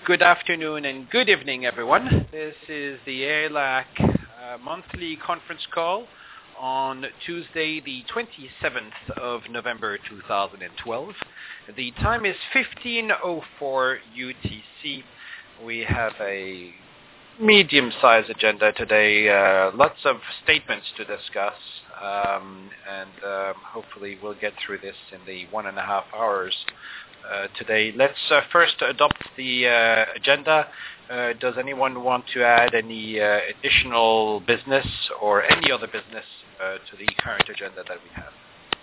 Good afternoon and good evening, everyone. This is the ELAC monthly conference call on Tuesday, the 27th of November 2012. The time is 15:04 UTC. We have a medium-sized agenda today, lots of statements to discuss, and hopefully we'll get through this in the 1.5 hours today. Let's first adopt the agenda. Does anyone want to add any additional business or any other business to the current agenda that we have?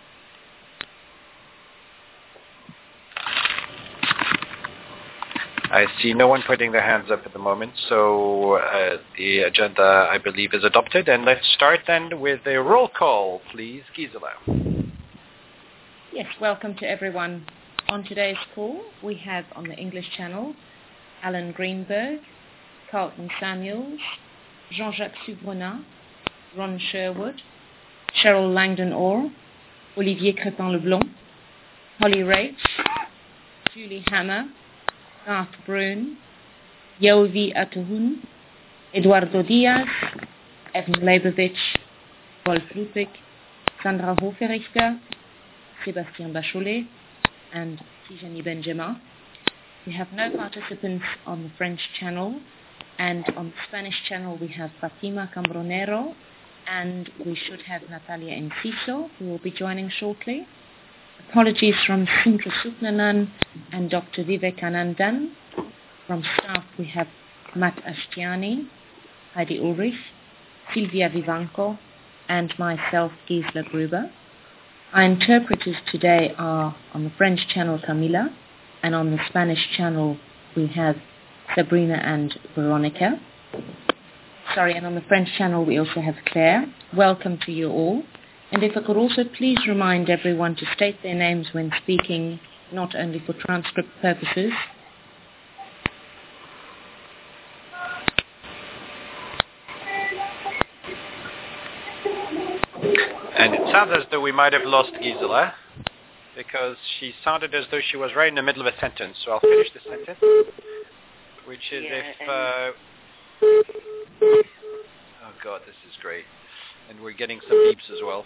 I see no one putting their hands up at the moment, so the agenda, I believe, is adopted. And let's start then with a roll call, please. Gisela. Yes, welcome to everyone. On today's call, we have on the English channel, Alan Greenberg, Carlton Samuels, Jean-Jacques Subronin, Ron Sherwood, Cheryl Langdon-Orr, Olivier Crépin-Leblond, Holly Rach, Julie Hammer, Garth Brune, Yovi Atuhun, Eduardo Diaz, Evan Leibovich, Wolf Ludwig, Sandra Hoferichter, Sébastien Bacholet, and Tijani Benjamin. We have no participants on the French channel, and on the Spanish channel we have Fatima Cambronero, and we should have Natalia Enciso, who will be joining shortly. Apologies from Sindra Suknanan and Dr. Vivekanandan. From staff we have Matt Ashtiani, Heidi Ulrich, Silvia Vivanco, and myself, Gisela Gruber. Our interpreters today are on the French channel Camila, and on the Spanish channel we have Sabrina and Veronica. And on the French channel we also have Claire. Welcome to you all. And if I could also please remind everyone to state their names when speaking, not only for transcript purposes. And it sounds as though we might have lost Gisela, because she sounded as though she was right in the middle of a sentence. So I'll finish the sentence, which is oh God, this is great. And we're getting some beeps as well.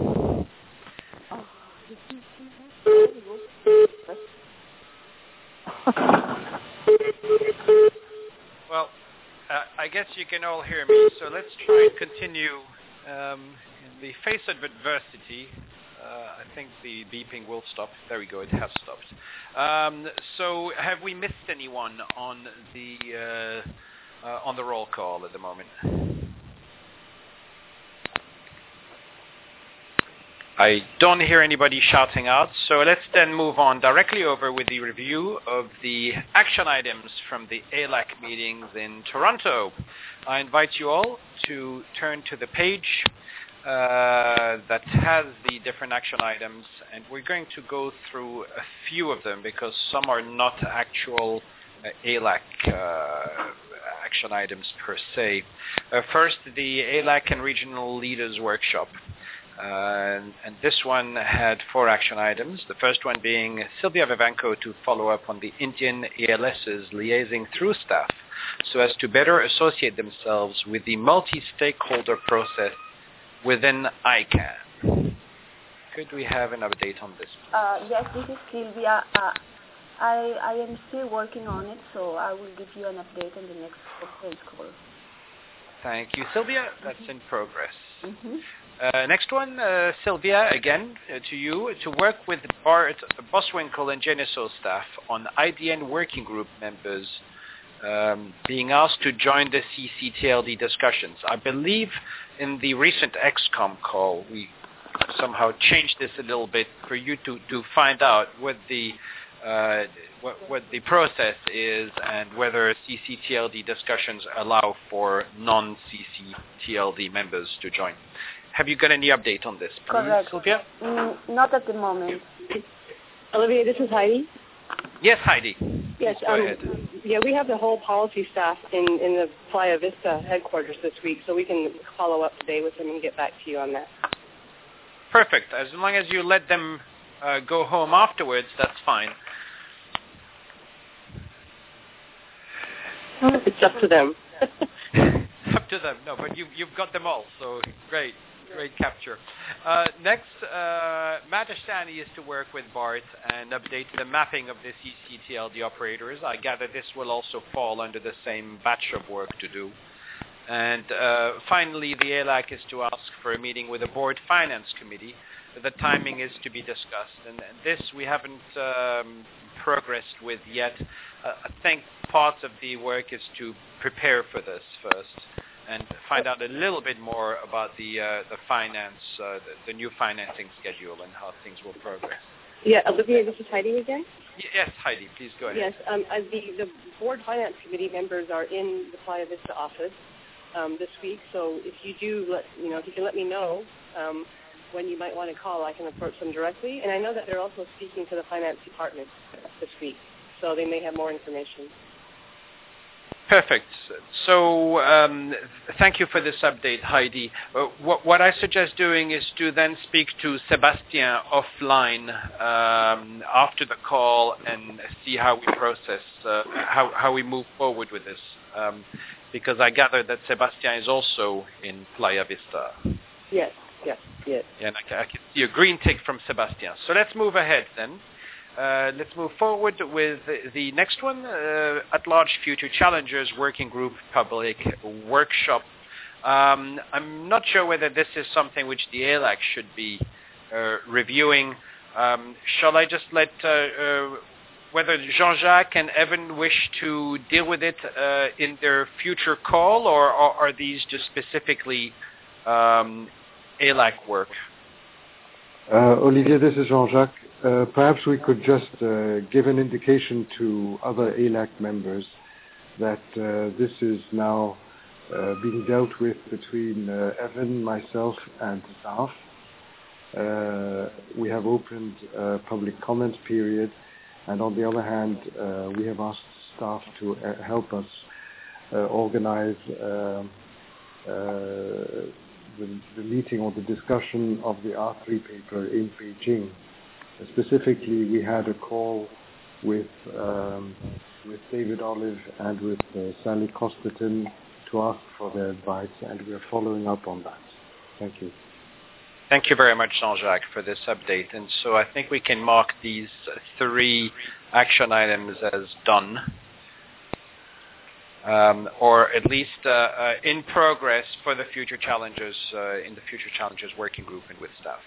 Well, I guess you can all hear me, so let's try and continue. In the face of adversity, I think the beeping will stop. There we go, it has stopped. So have we missed anyone on the roll call at the moment? I don't hear anybody shouting out, so let's then move on directly over with the review of the action items from the ELAC meetings in Toronto. I invite you all to turn to the page that has the different action items, and we're going to go through a few of them because some are not actual ELAC action items per se. First, the ELAC and Regional Leaders Workshop. And this one had 4 action items. The first one being Sylvia Vivanco to follow up on the Indian ELS's liaising through staff so as to better associate themselves with the multi-stakeholder process within ICANN. Could we have an update on this? Yes, this is Sylvia. I am still working on it, so I will give you an update on the next conference call. Thank you, Sylvia. That's in progress. Mm-hmm. Next one, Sylvia, again, to you, to work with Bart Boswinkle and Geneso staff on IDN working group members being asked to join the CCTLD discussions. I believe in the recent XCOM call, we somehow changed this a little bit for you to find out what the process is and whether CCTLD discussions allow for non-CCTLD members to join. Have you got any update on this, please, Correct. Sylvia? Not at the moment. Olivier, this is Heidi. Yes, Heidi. Yes, go ahead. Yeah, we have the whole policy staff in the Playa Vista headquarters this week, so we can follow up today with them and get back to you on that. Perfect. As long as you let them go home afterwards, that's fine. It's up to them. Up to them. No, but you've got them all, so great capture. Next, Matt Ashtani is to work with Bart and update the mapping of the CCTLD operators. I gather this will also fall under the same batch of work to do. And finally, the ALAC is to ask for a meeting with the board finance committee. The timing is to be discussed, and this we haven't progressed with yet. I think part of the work is to prepare for this first and find out a little bit more about the finance, the new financing schedule and how things will progress. Yeah, Olivia, this is Heidi again. Yes, Heidi, please go ahead. Yes, the board finance committee members are in the Playa Vista office this week. So if you do, if you can let me know when you might want to call, I can approach them directly. And I know that they're also speaking to the finance department this week, so they may have more information. Perfect. So thank you for this update, Heidi. What I suggest doing is to then speak to Sébastien offline after the call and see how we process, how we move forward with this. Because I gather that Sébastien is also in Playa Vista. Yes. And I can see a green tick from Sébastien. So let's move ahead then. Let's move forward with the next one, At-Large Future Challengers Working Group Public Workshop. I'm not sure whether this is something which the ALAC should be reviewing. Shall I just let whether Jean-Jacques and Evan wish to deal with it in their future call, or are these just specifically ALAC work? Olivier, this is Jean-Jacques. Perhaps we could just give an indication to other ALAC members that this is now being dealt with between Evan, myself, and staff. We have opened a public comment period, and on the other hand, we have asked staff to help us organize the meeting or the discussion of the R3 paper in Beijing. Specifically, we had a call with David Olive and with Sally Costerton to ask for their advice, and we are following up on that. Thank you. Thank you very much, Jean-Jacques, for this update. And so I think we can mark these 3 action items as done. Or at least in progress for the Future Challengers, in the Future Challengers Working Group and with staff.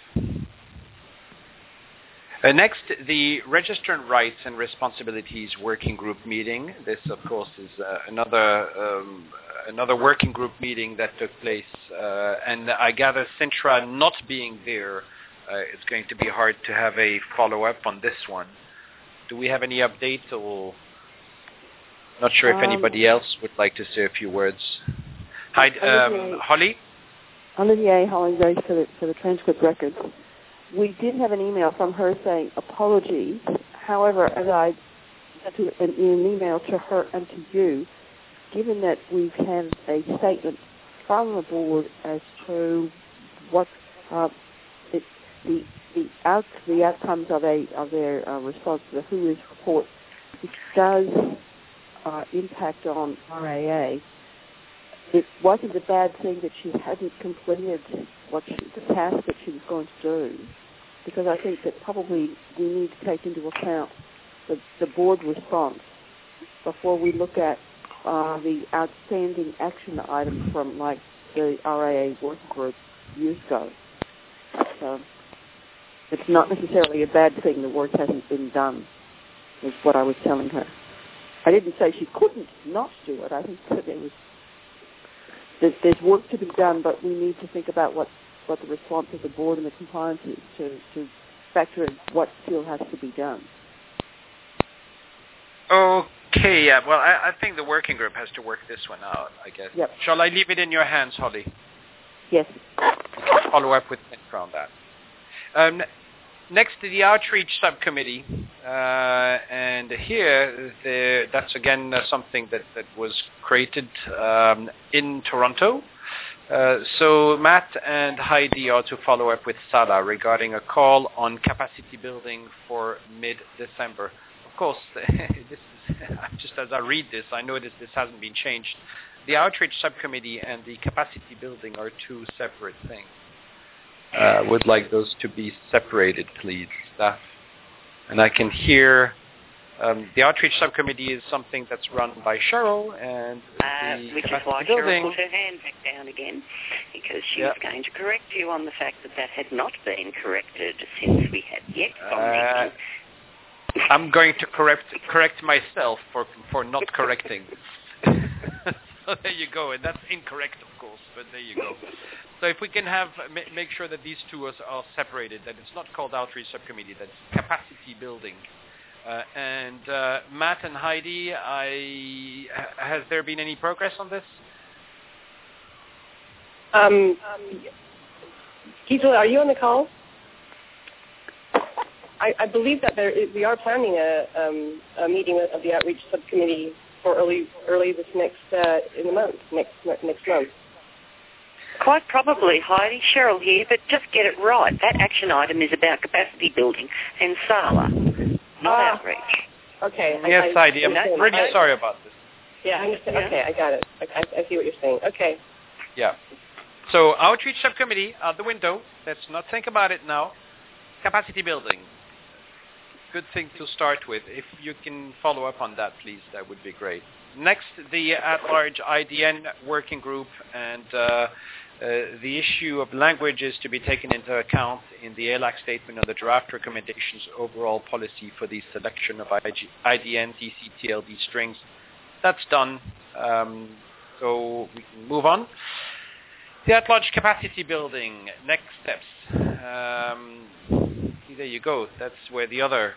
Next, the Registrant Rights and Responsibilities Working Group meeting. This, of course, is another working group meeting that took place. And I gather Sintra not being there, it's going to be hard to have a follow-up on this one. Do we have any updates, or... Not sure if anybody else would like to say a few words. Hi, Holly? Olivier Holly for the transcript records. We did have an email from her saying apologies. However, as I sent an email to her and to you, given that we've had a statement from the board as to what the outcomes of their response to the WHOIS report, which does impact on RAA, it wasn't a bad thing that she hadn't completed the task that she was going to do, because I think that probably we need to take into account the board response before we look at the outstanding action items from like the RAA working group years ago. So it's not necessarily a bad thing the work hasn't been done, is what I was telling her. I didn't say she couldn't not do it. I think that there's work to be done, but we need to think about what the response of the board and the compliance is to factor in what still has to be done. Okay, yeah. Well, I think the working group has to work this one out, I guess. Yep. Shall I leave it in your hands, Holly? Yes. Follow up with Sintra on that. Next to the Outreach Subcommittee, and here that's again something that was created in Toronto. So Matt and Heidi are to follow up with Sala regarding a call on capacity building for mid-December. Of course, this is, just as I read this, I notice this hasn't been changed. The outreach subcommittee and the capacity building are two separate things. Would like those to be separated, please, staff. And I can hear the outreach subcommittee is something that's run by Cheryl, and the which is capacity why building. Cheryl put her hand back down again, because she was going to correct you on the fact that had not been corrected since we had yet commented. I'm going to correct myself for not correcting. So there you go, and that's incorrect, of course, but there you go. So if we can make sure that these two are separated, that it's not called outreach subcommittee, that's capacity building. And Matt and Heidi, has there been any progress on this? Gisela, are you on the call? I believe that we are planning a meeting of the outreach subcommittee for early this next month. Quite probably, Heidi. Cheryl here, but just get it right. That action item is about capacity building and SALA, not outreach. Okay. Yes, Heidi, I'm really sorry about this. Yeah, I understand. Yeah. Okay, I got it. I see what you're saying. Okay. Yeah. So outreach subcommittee, out the window. Let's not think about it now. Capacity building. Good thing to start with. If you can follow up on that, please, that would be great. Next, the at-large IDN working group, and the issue of language is to be taken into account in the ALAC statement on the draft recommendations overall policy for the selection of IDN, DC, TLD strings. That's done. So we can move on. The at-large capacity building, next steps. There you go. That's where the other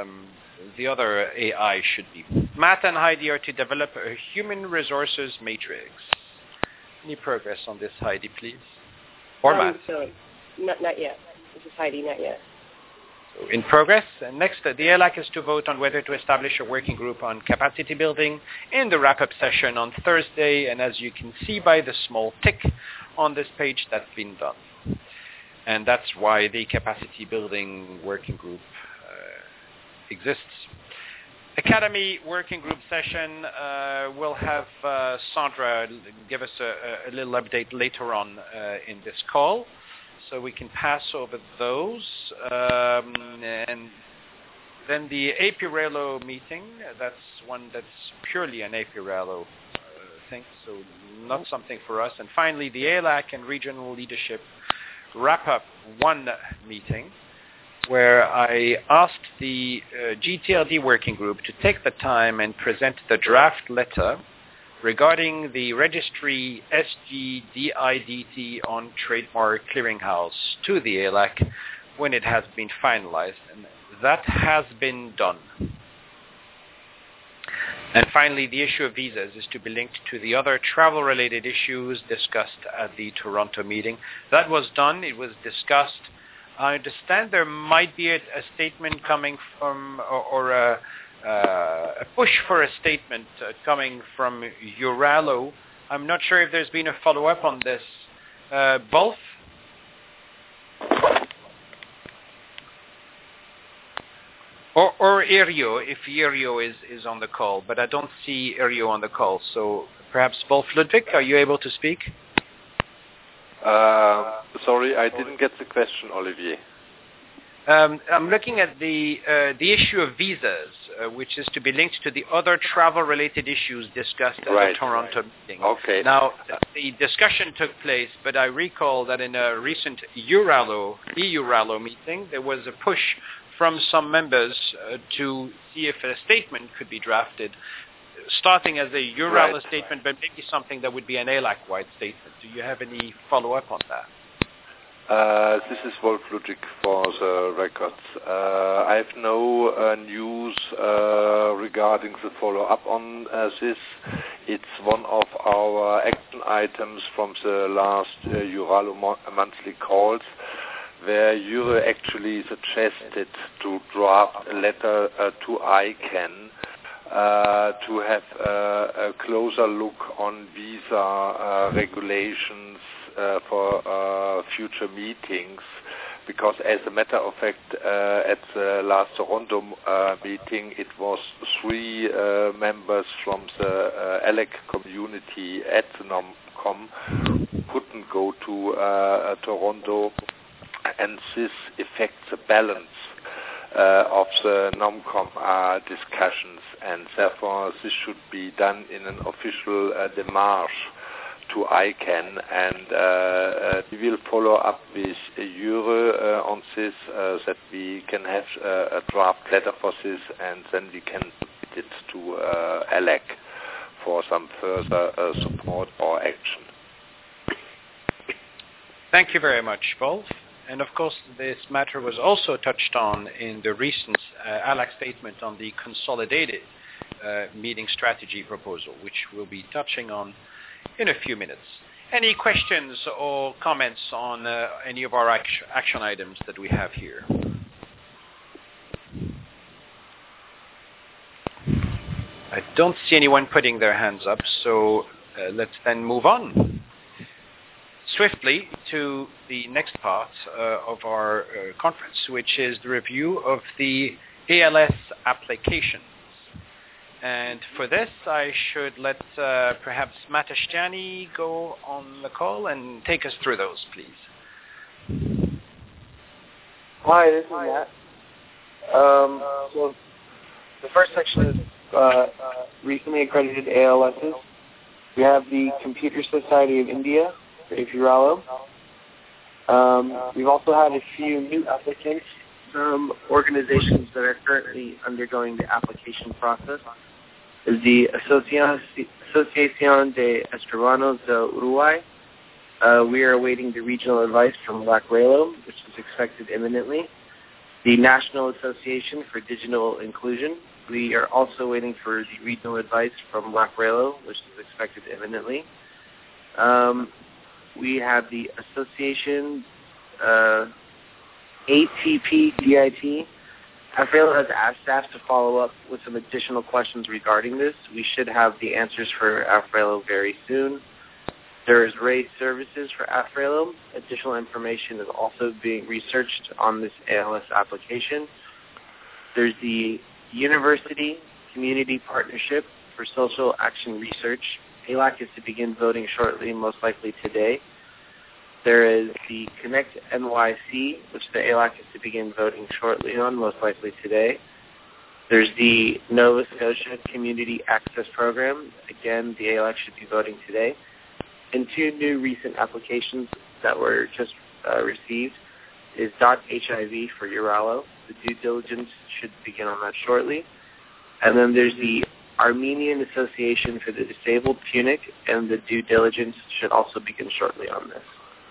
AI should be. Matt and Heidi are to develop a human resources matrix. Any progress on this, Heidi, please? Or Matt? So, not yet. This is Heidi, not yet. So in progress. And next, the ALAC is to vote on whether to establish a working group on capacity building in the wrap-up session on Thursday. And as you can see by the small tick on this page, that's been done. And that's why the capacity building working group exists. Academy working group session, we'll have Sandra give us a little update later on in this call, so we can pass over those. And then the APIRELO meeting, that's one that's purely an APIRELO thing, so not something for us. And finally, the ALAC and regional leadership wrap-up one meeting, where I asked the GTLD working group to take the time and present the draft letter regarding the registry SGDIDT on Trademark Clearinghouse to the ALAC when it has been finalized, and that has been done. And finally, the issue of visas is to be linked to the other travel-related issues discussed at the Toronto meeting. That was done. It was discussed. I understand there might be a statement coming from, or a push for a statement coming from Uralo. I'm not sure if there's been a follow-up on this. Both? Or Irio, if Irio is on the call, but I don't see Irio on the call. So perhaps Wolf Ludwig, are you able to speak? Sorry, I didn't get the question, Olivier. I'm looking at the issue of visas, which is to be linked to the other travel-related issues discussed at the Toronto meeting. Okay. Now, the discussion took place, but I recall that in a recent EURALO meeting, there was a push from some members to see if a statement could be drafted, starting as a EURALO statement, but maybe something that would be an ALAC-wide statement. Do you have any follow-up on that? This is Wolf Ludwig for the records. I have no news regarding the follow-up on this. It's one of our action items from the last EURALO monthly calls, where Jure actually suggested to draft a letter to ICANN to have a closer look on visa regulations for future meetings, because as a matter of fact, at the last Toronto meeting, it was 3 members from the ALEC community at the NOMCOM who couldn't go to Toronto, and this affects the balance of the NOMCOM discussions, and therefore this should be done in an official démarche to ICANN, and we will follow up with Jure on this, that we can have a draft letter for this, and then we can submit it to ALEC for some further support or action. Thank you very much, Wolf. And of course, this matter was also touched on in the recent ALEC statement on the consolidated meeting strategy proposal, which we'll be touching on in a few minutes. Any questions or comments on any of our action items that we have here? I don't see anyone putting their hands up, so let's then move on swiftly to the next part of our conference, which is the review of the ALS applications. And for this, I should let perhaps Matt Ashtiani go on the call and take us through those, please. Hi, this is Matt. So the first section is recently accredited ALSs. We have the Computer Society of India, or APRALO. We've also had a few new applicants from organizations that are currently undergoing the application process. Is the Asociación de Escribanos de Uruguay. We are awaiting the regional advice from LACRELO, which is expected imminently. The National Association for Digital Inclusion. We are also waiting for the regional advice from LACRELO, which is expected imminently. We have the Association ATP-DIT. AFRALO has asked staff to follow up with some additional questions regarding this. We should have the answers for AFRALO very soon. There is RAISE services for AFRALO. Additional information is also being researched on this ALS application. There's the University Community Partnership for Social Action Research. ALAC is to begin voting shortly, most likely today. There is the Connect NYC, which the ALAC is to begin voting shortly on, most likely today. There's the Nova Scotia Community Access Program. Again, the ALAC should be voting today. And 2 new recent applications that were just received is .hiv for Uralo. The due diligence should begin on that shortly. And then there's the Armenian Association for the Disabled, Punic, and the due diligence should also begin shortly on this.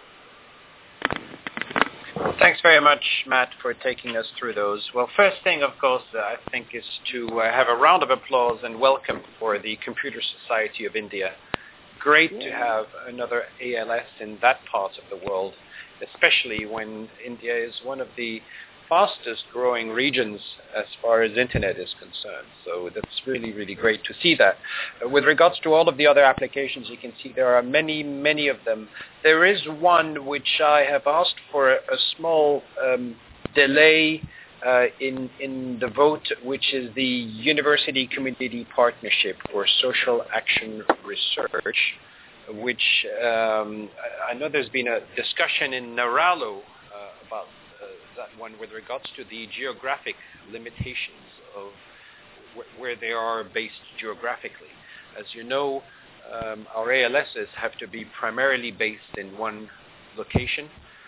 Thanks very much, Matt, for taking us through those. Well, first thing, of course, I think is to have a round of applause and welcome for the Computer Society of India. Great to have another ALS in that part of the world, especially when India is one of the fastest growing regions as far as internet is concerned. So that's really, really great to see that. With regards to all of the other applications, you can see there are many, many of them. There is one which I have asked for a small delay in the vote, which is the University Community Partnership for Social Action Research, which I know there's been a discussion in Naralo about that one with regards to the geographic limitations of where they are based geographically. As you know, our ALSs have to be primarily based in one location,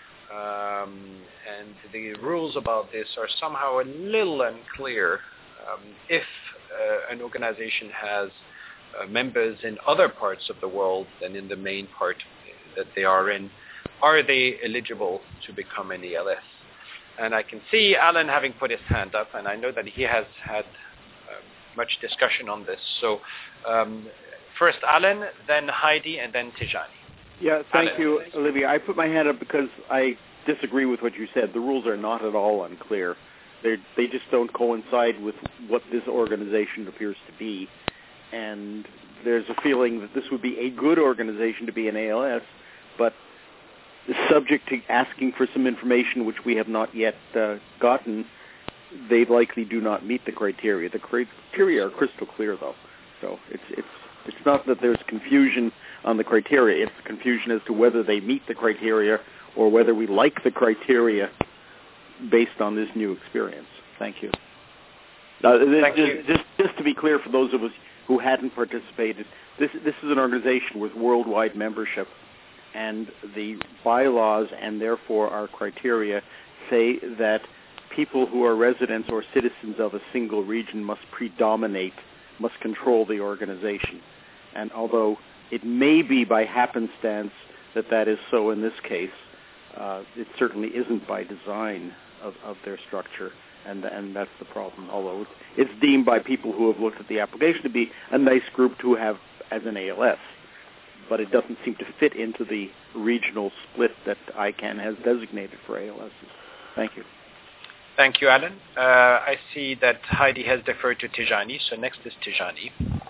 and the rules about this are somehow a little unclear. If an organization has members in other parts of the world than in the main part that they are in, are they eligible to become an ALS? And I can see Alan having put his hand up, and I know that he has had much discussion on this. So first Alan, then Heidi, and then Tijani. Yeah, thank you, Olivia. I put my hand up because I disagree with what you said. The rules are not at all unclear. They just don't coincide with what this organization appears to be. And there's a feeling that this would be a good organization to be an ALS, but subject to asking for some information which we have not yet gotten, they likely do not meet the criteria. The criteria are crystal clear, though. So it's not that there's confusion on the criteria. It's confusion as to whether they meet the criteria or whether we like the criteria based on this new experience. Thank you. Thank you. Just to be clear for those of us who hadn't participated, this is an organization with worldwide membership, and the bylaws and therefore our criteria say that people who are residents or citizens of a single region must control the organization. And although it may be by happenstance that is so in this case, it certainly isn't by design of their structure, and that's the problem. Although it's deemed by people who have looked at the application to be a nice group to have as an ALS, but it doesn't seem to fit into the regional split that ICANN has designated for ALSs. Thank you. Thank you, Alan. I see that Heidi has deferred to Tijani, so next is Tijani.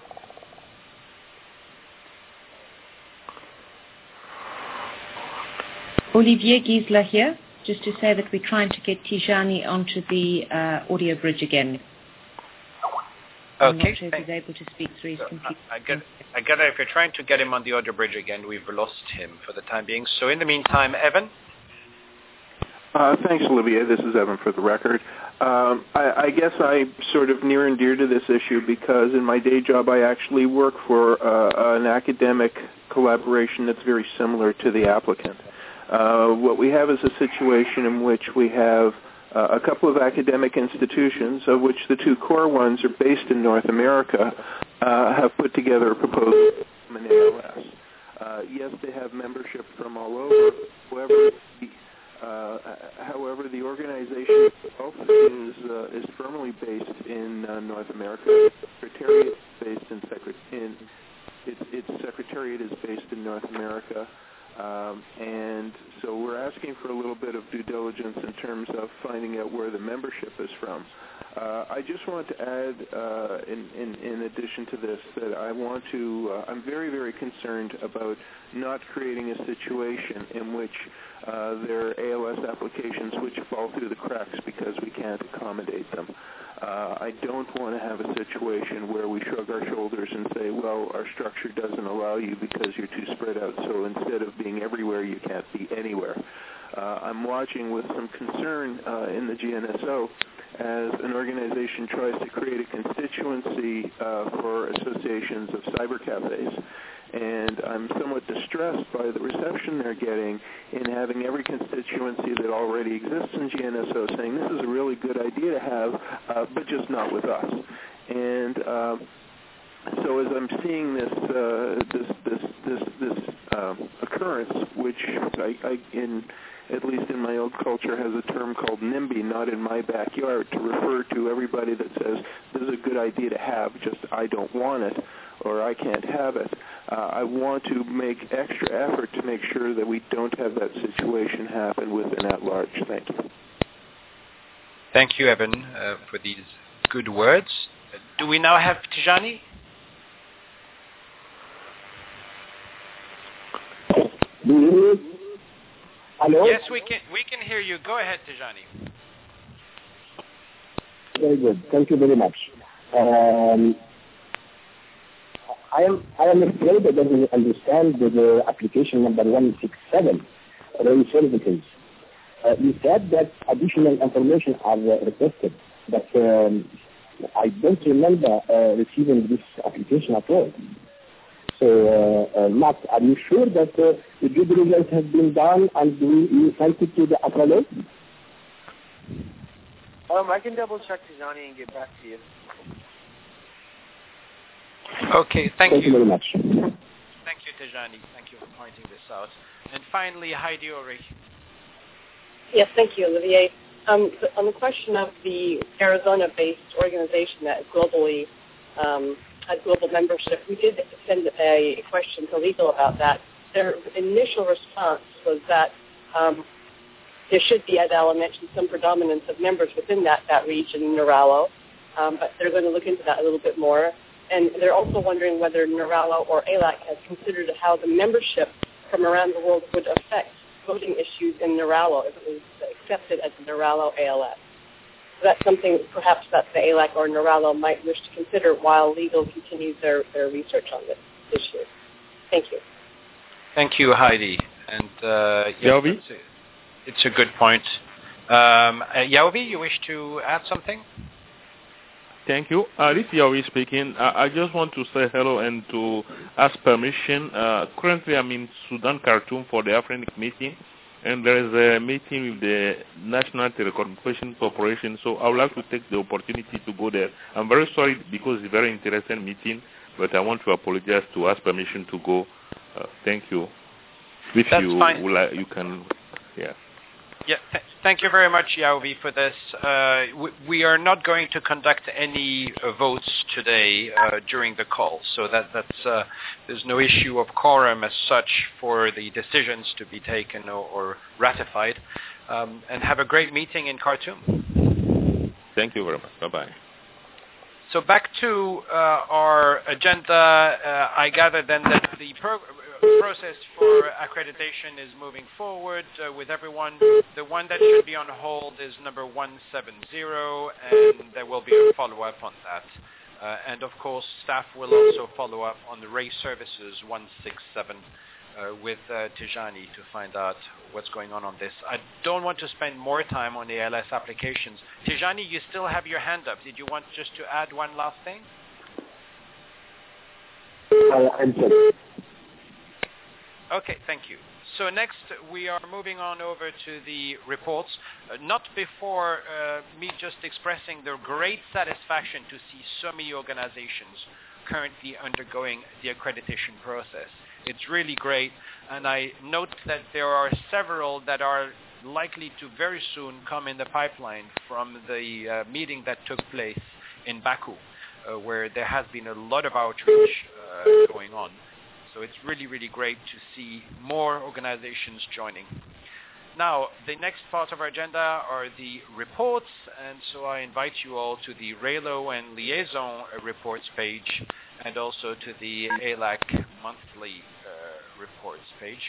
Olivier Giesler here, just to say that we're trying to get Tijani onto the audio bridge again. I'm not sure if he's able to speak through his computer. I get it. If you're trying to get him on the audio bridge again, we've lost him for the time being. So in the meantime, Evan? Thanks, Olivier. This is Evan for the record. I guess I'm sort of near and dear to this issue because in my day job I actually work for an academic collaboration that's very similar to the applicant. What we have is a situation in which we have a couple of academic institutions, of which the two core ones are based in North America, have put together a proposal from an ALS. Yes, they have membership from all over. However, the organization itself is firmly based in North America. Secretariat is based its secretariat is based in North America. And so we're asking for a little bit of due diligence in terms of finding out where the membership is from. I just want to add, in addition to this, that I'm very, very concerned about not creating a situation in which there are ALS applications which fall through the cracks because we can't accommodate them. I don't want to have a situation where we shrug our shoulders and say, well, our structure doesn't allow you because you're too spread out, so instead of being everywhere, you can't be anywhere. I'm watching with some concern in the GNSO as an organization tries to create a constituency for associations of cyber cafes. And I'm somewhat distressed by the reception they're getting in having every constituency that already exists in GNSO saying this is a really good idea to have, but just not with us. And so as I'm seeing this occurrence, which at least in my old culture has a term called NIMBY, not in my backyard, to refer to everybody that says this is a good idea to have, just I don't want it, or I can't have it. I want to make extra effort to make sure that we don't have that situation happen within at large. Thank you. Thank you, Evan, for these good words. Do we now have Tijani? Hello? Yes, we can hear you. Go ahead, Tijani. Very good. Thank you very much. I am afraid that I don't understand the application number 167, raise services. You said that additional information are requested, but I don't remember receiving this application at all. So, Matt, are you sure that the due diligence has been done and you sent it to the AFRELO? I can double check Tijani and get back to you. Okay, thank you very much. Thank you, Tijani. Thank you for pointing this out. And finally, Heidi Ulrich. Yes, thank you, Olivier. On the question of the Arizona-based organization that is globally had global membership, we did send a question to legal about that. Their initial response was that there should be, as Alan mentioned, some predominance of members within that region, Neuralo, but they're going to look into that a little bit more. And they're also wondering whether Neuralo or ALAC has considered how the membership from around the world would affect voting issues in Neuralo if it was accepted as Neuralo ALS. So that's something perhaps that the ALAC or Neuralo might wish to consider while legal continues their research on this issue. Thank you. Thank you, Heidi. And Yovi? It's a good point. Yovi, you wish to add something? Thank you. This is Yovi speaking. I just want to say hello and to ask permission. Currently, I'm in Sudan, Khartoum, for the African meeting, and there is a meeting with the National Telecommunication Corporation, so I would like to take the opportunity to go there. I'm very sorry because it's a very interesting meeting, but I want to apologize to ask permission to go. Thank you. If That's you fine. you can, yeah. Yeah, thank you very much, Yovi, for this. We are not going to conduct any votes today during the call, so there's no issue of quorum as such for the decisions to be taken or ratified. And have a great meeting in Khartoum. Thank you very much. Bye-bye. So back to our agenda. I gather then that the process for accreditation is moving forward with everyone. The one that should be on hold is number 170, and there will be a follow-up on that. And of course, staff will also follow up on the race services 167 with Tijani to find out what's going on this. I don't want to spend more time on the ALS applications. Tijani, you still have your hand up. Did you want just to add one last thing? I'm sorry. Okay, thank you. So next, we are moving on over to the reports. Not before me just expressing the great satisfaction to see so many organizations currently undergoing the accreditation process. It's really great, and I note that there are several that are likely to very soon come in the pipeline from the meeting that took place in Baku, where there has been a lot of outreach going on. So it's really, really great to see more organizations joining. Now, the next part of our agenda are the reports, and so I invite you all to the RALO and Liaison reports page, and also to the ALAC monthly reports page.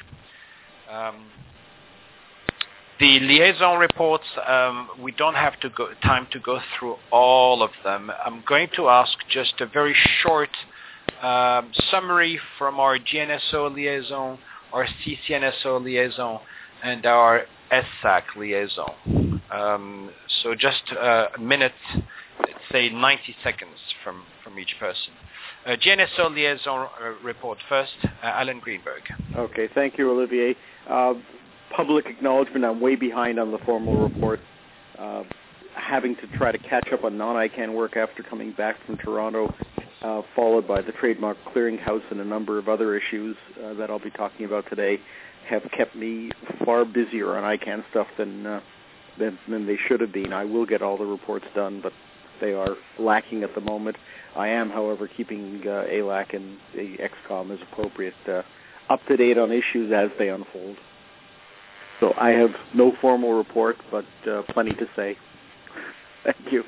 The liaison reports, we don't have time to go through all of them. I'm going to ask just a very short summary from our GNSO liaison, our CCNSO liaison, and our SSAC liaison. So just a minute, let's say 90 seconds from each person. GNSO liaison report first, Alan Greenberg. Okay, thank you, Olivier. Public acknowledgement, I'm way behind on the formal report, having to try to catch up on non-ICANN work after coming back from Toronto, followed by the Trademark Clearinghouse and a number of other issues that I'll be talking about today, have kept me far busier on ICANN stuff than they should have been. I will get all the reports done, but they are lacking at the moment. I am, however, keeping ALAC and the XCOM as appropriate up to date on issues as they unfold. So I have no formal report, but plenty to say. Thank you.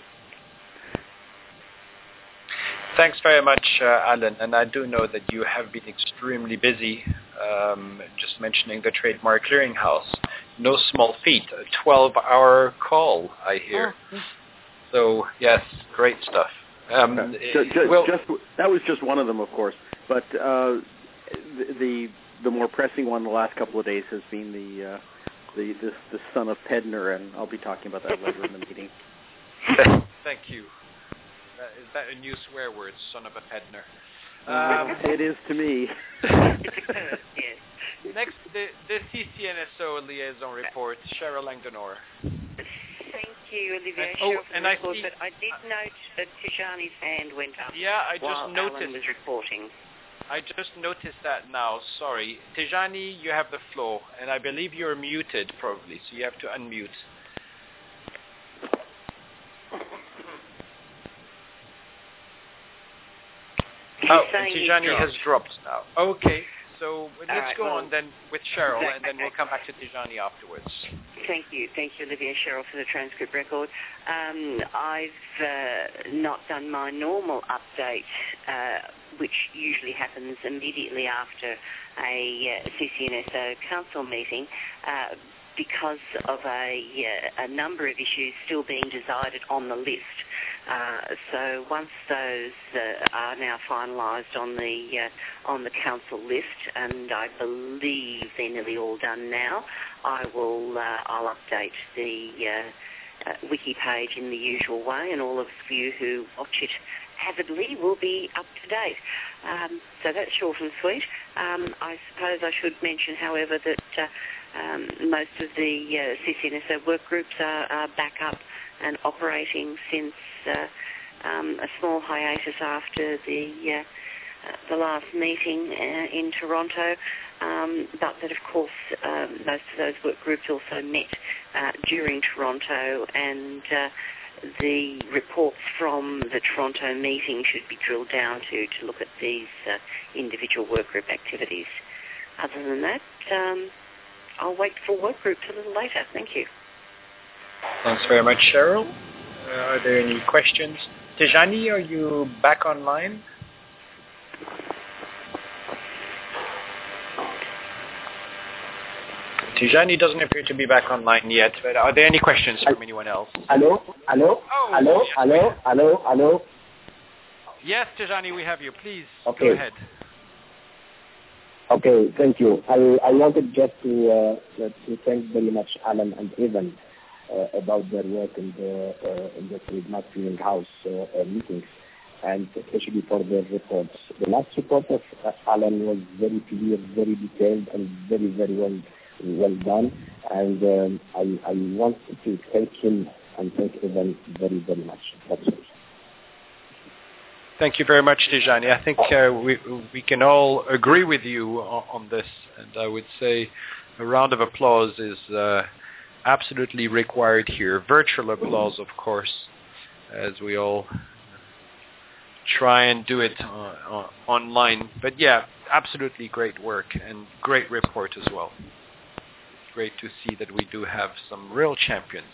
Thanks very much, Alan. And I do know that you have been extremely busy, just mentioning the Trademark Clearinghouse. No small feat, a 12-hour call, I hear. Oh. So, yes, great stuff. That was just one of them, of course. But the more pressing one the last couple of days has been the son of Pedner, and I'll be talking about that later in the meeting. Thank you. Is that a new swear word, son of a Pedner? It is to me. Next, the CCNSO liaison report, Cheryl Langdonor. Thank you, Olivier. And I see, but I did note that Tijani's hand went up. Yeah, I just noticed. Alan was reporting. I just noticed that now. Sorry, Tijani, you have the floor, and I believe you're muted, probably, so you have to unmute. Tijani has dropped now. Okay, So let's go on then with Cheryl, and then we'll come back to Tijani afterwards. Thank you, Olivia. Cheryl for the transcript record. I've not done my normal update, which usually happens immediately after a CCNSO council meeting, because of a number of issues still being decided on the list. So once those are now finalised on the council list, and I believe they're nearly all done now, I'll update the wiki page in the usual way, and all of you who watch it avidly will be up to date. So that's short and sweet. I suppose I should mention, however, that most of the CCNSO work groups are back up and operating since a small hiatus after the last meeting in Toronto, but that of course most of those work groups also met during Toronto, and the reports from the Toronto meeting should be drilled down to look at these individual work group activities. Other than that, I'll wait for work groups a little later. Thank you. Thanks very much, Cheryl. Are there any questions? Tijani, are you back online? Tijani doesn't appear to be back online yet, but are there any questions from anyone else? Hello? Yes, Tijani, we have you. Please, go ahead. Okay, thank you. I wanted just to thank very much Alan and Evan about their work in the Trademark Clearing House meetings, and especially for their reports. The last report of Alan was very clear, very detailed, and very, very well done. And I want to thank him and thank Evan very, very much. That's it. Thank you very much, Tijani. I think we can all agree with you on this, and I would say a round of applause is absolutely required here. Virtual applause, of course, as we all try and do it online. But yeah, absolutely great work and great report as well. Great to see that we do have some real champions.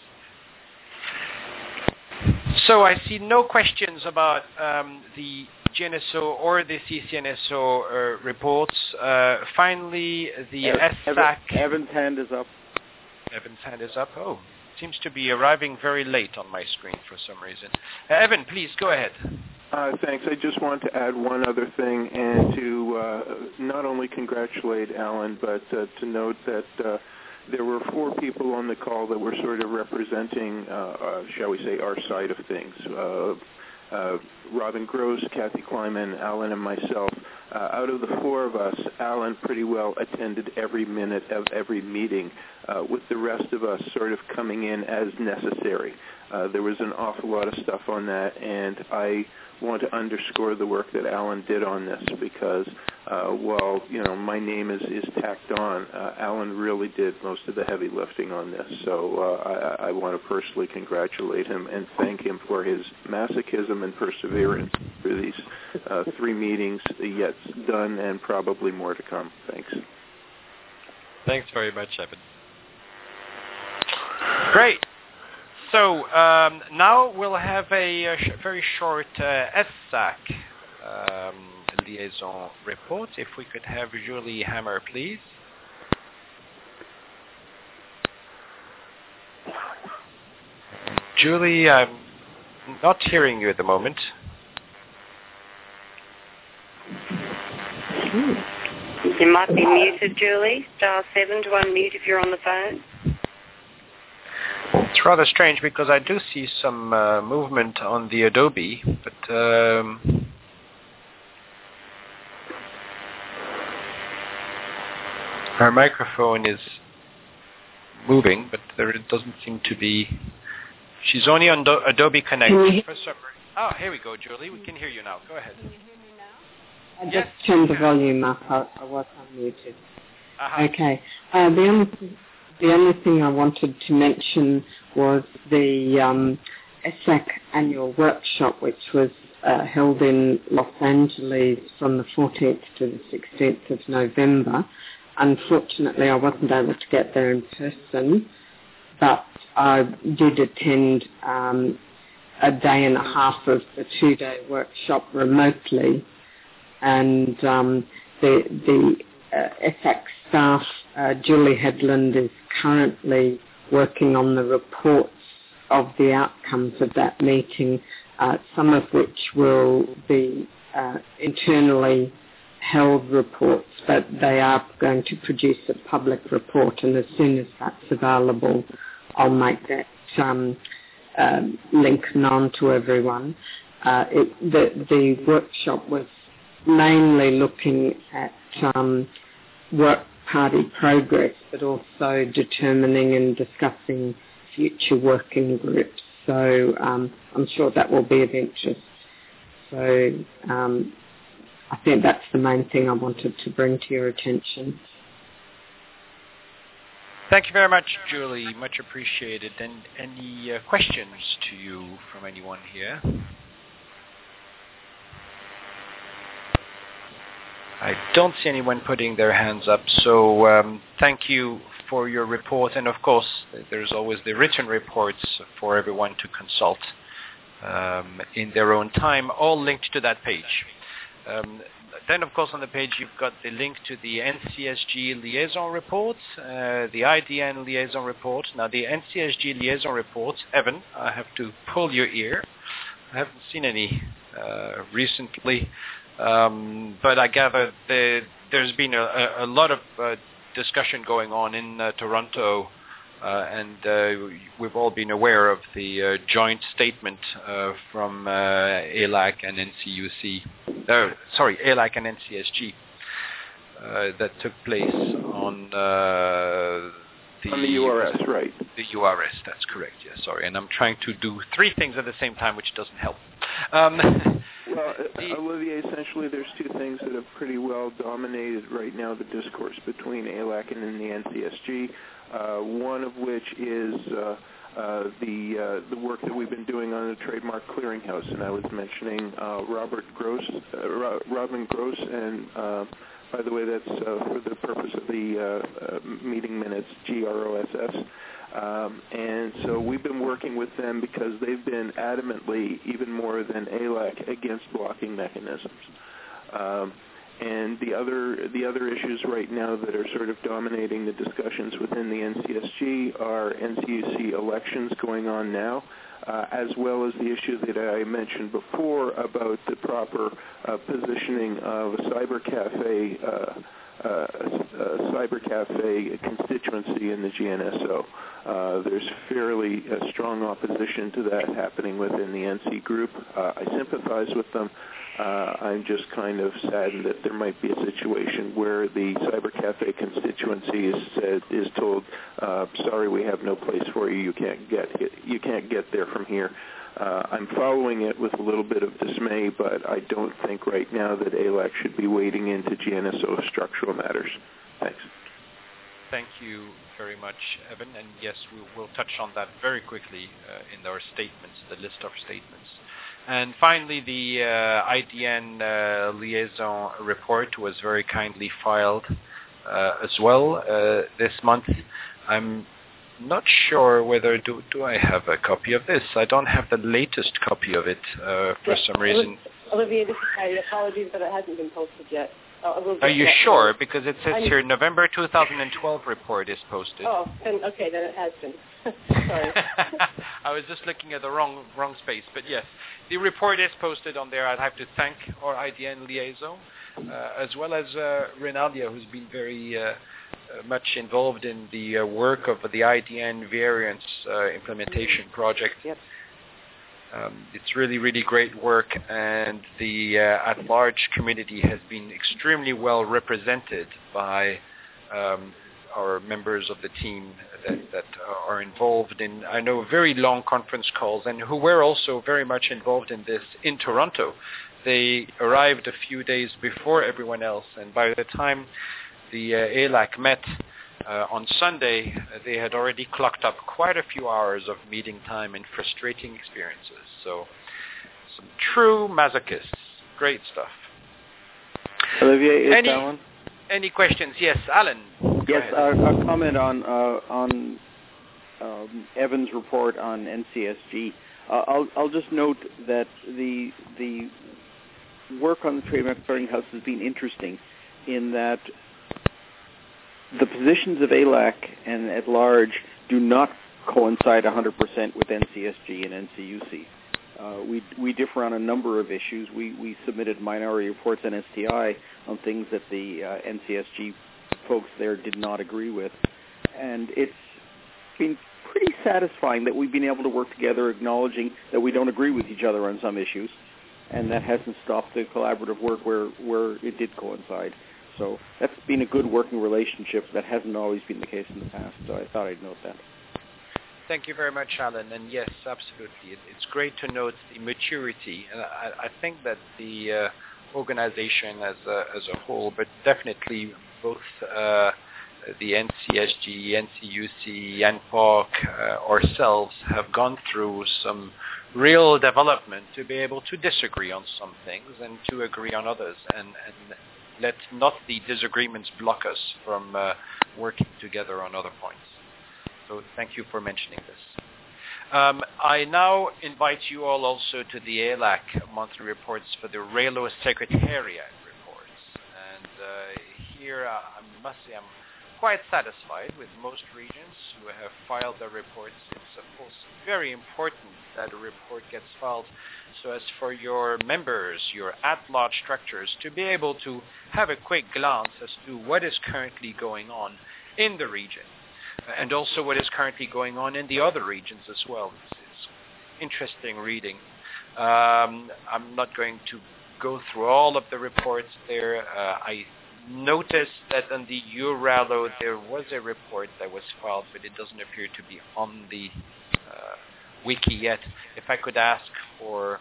So I see no questions about the GNSO or the CCNSO reports. Finally, the SSAC... Evan's hand is up. Evan's hand is up. Oh, seems to be arriving very late on my screen for some reason. Evan, please, go ahead. Thanks. I just want to add one other thing, and to not only congratulate Alan, but to note that there were 4 people on the call that were sort of representing, shall we say, our side of things. Robin Gross, Kathy Kleiman, Alan, and myself. Out of the 4 of us, Alan pretty well attended every minute of every meeting, with the rest of us sort of coming in as necessary. There was an awful lot of stuff on that, and I want to underscore the work that Alan did on this, because while my name is tacked on, Alan really did most of the heavy lifting on this. So I want to personally congratulate him and thank him for his masochism and perseverance through these 3 meetings yet done, and probably more to come. Thanks. Thanks very much, Evan. Great. So now we'll have a very short SSAC liaison report. If we could have Julie Hammer, please. Julie, I'm not hearing you at the moment. You might be muted, Julie. Dial 7 to unmute if you're on the phone. It's rather strange because I do see some movement on the Adobe, but her microphone is moving, but there doesn't seem to be. She's only on Adobe Connect for some reason. Oh, here we go, Julie. We can hear you now. Go ahead. Can you hear me now? I just turned the volume up. I was unmuted. Okay. The only thing I wanted to mention was the ESSAC annual workshop, which was held in Los Angeles from the 14th to the 16th of November. Unfortunately, I wasn't able to get there in person, but I did attend a day and a half of the 2-day workshop remotely, and the ESSAC staff, Julie Headland, is currently working on the reports of the outcomes of that meeting, some of which will be internally held reports, but they are going to produce a public report, and as soon as that's available, I'll make that link known to everyone. The workshop was mainly looking at work party progress, but also determining and discussing future working groups. So I'm sure that will be of interest. So I think that's the main thing I wanted to bring to your attention. Thank you very much, Julie. Much appreciated. And any questions to you from anyone here? I don't see anyone putting their hands up, so thank you for your report. And of course, there's always the written reports for everyone to consult in their own time, all linked to that page. Then, of course, on the page, you've got the link to the NCSG liaison report, the IDN liaison report. Now, the NCSG liaison report, Evan, I have to pull your ear. I haven't seen any recently. But I gather there's been a lot of discussion going on in Toronto, and we've all been aware of the joint statement from ALAC and NCUC, ALAC and NCSG that took place on the URS, right? The URS, that's correct. Yes, sorry, and I'm trying to do 3 things at the same time, which doesn't help. Well, Olivier, essentially there's 2 things that have pretty well dominated right now the discourse between ALAC and the NCSG, one of which is the work that we've been doing on the Trademark Clearinghouse, and I was mentioning Robin Gross, and by the way, that's for the purpose of the meeting minutes, GROSS. And so we've been working with them because they've been adamantly, even more than ALAC, against blocking mechanisms. And the other issues right now that are sort of dominating the discussions within the NCSG are NCUC elections going on now, as well as the issue that I mentioned before about the proper positioning of a cyber cafe constituency in the GNSO. There's fairly strong opposition to that happening within the NC group. I sympathize with them. I'm just kind of saddened that there might be a situation where the cyber cafe constituency is told, sorry, we have no place for you. You can't get there from here. I'm following it with a little bit of dismay, but I don't think right now that ALAC should be wading into GNSO structural matters. Thanks. Thank you very much, Evan. And yes, we will touch on that very quickly in our statements, the list of statements. And finally, the IDN liaison report was very kindly filed as well this month. I'm not sure whether do I have a copy of this. I don't have the latest copy of it for some reason. Olivier, this is Patty. Apologies, but it hasn't been posted yet. Are you sure? Because it says here November 2012 report is posted. Oh, then it has been. Sorry. I was just looking at the wrong space, but yes, the report is posted on there. I'd have to thank our IDN liaison, as well as Renalia, who's been very much involved in the work of the IDN variants implementation project. Yep. It's really, really great work, and the at-large community has been extremely well represented by our members of the team that are involved in, I know, very long conference calls, and who were also very much involved in this in Toronto. They arrived a few days before everyone else, and by the time the ALAC met On Sunday, they had already clocked up quite a few hours of meeting time and frustrating experiences. So some true masochists. Great stuff. Olivier, it's Alan. Any questions? Yes, Alan. Yes, a comment on Evan's report on NCSG. I'll just note that the work on the Trademark Clearinghouse has been interesting in that the positions of ALAC and at large do not coincide 100% with NCSG and NCUC. We differ on a number of issues. We submitted minority reports on STI on things that the NCSG folks there did not agree with. And it's been pretty satisfying that we've been able to work together, acknowledging that we don't agree with each other on some issues, and that hasn't stopped the collaborative work where it did coincide. So that's been a good working relationship. That hasn't always been the case in the past, so I thought I'd note that. Thank you very much, Alan. And yes, absolutely. It's great to note the maturity. And I think that the organization as a whole, but definitely both the NCSG, NCUC, NPOC, ourselves have gone through some real development to be able to disagree on some things and to agree on others, and let not the disagreements block us from working together on other points. So thank you for mentioning this. I now invite you all also to the ALAC monthly reports for the RAILO Secretariat reports. And here I must say I'm quite satisfied with most regions who have filed their reports. It's of course very important that a report gets filed so as for your members, your at-large structures, to be able to have a quick glance as to what is currently going on in the region, and also what is currently going on in the other regions as well. It's interesting reading. I'm not going to go through all of the reports there. I noticed that on the EURALO there was a report that was filed, but it doesn't appear to be on the wiki yet. If I could ask for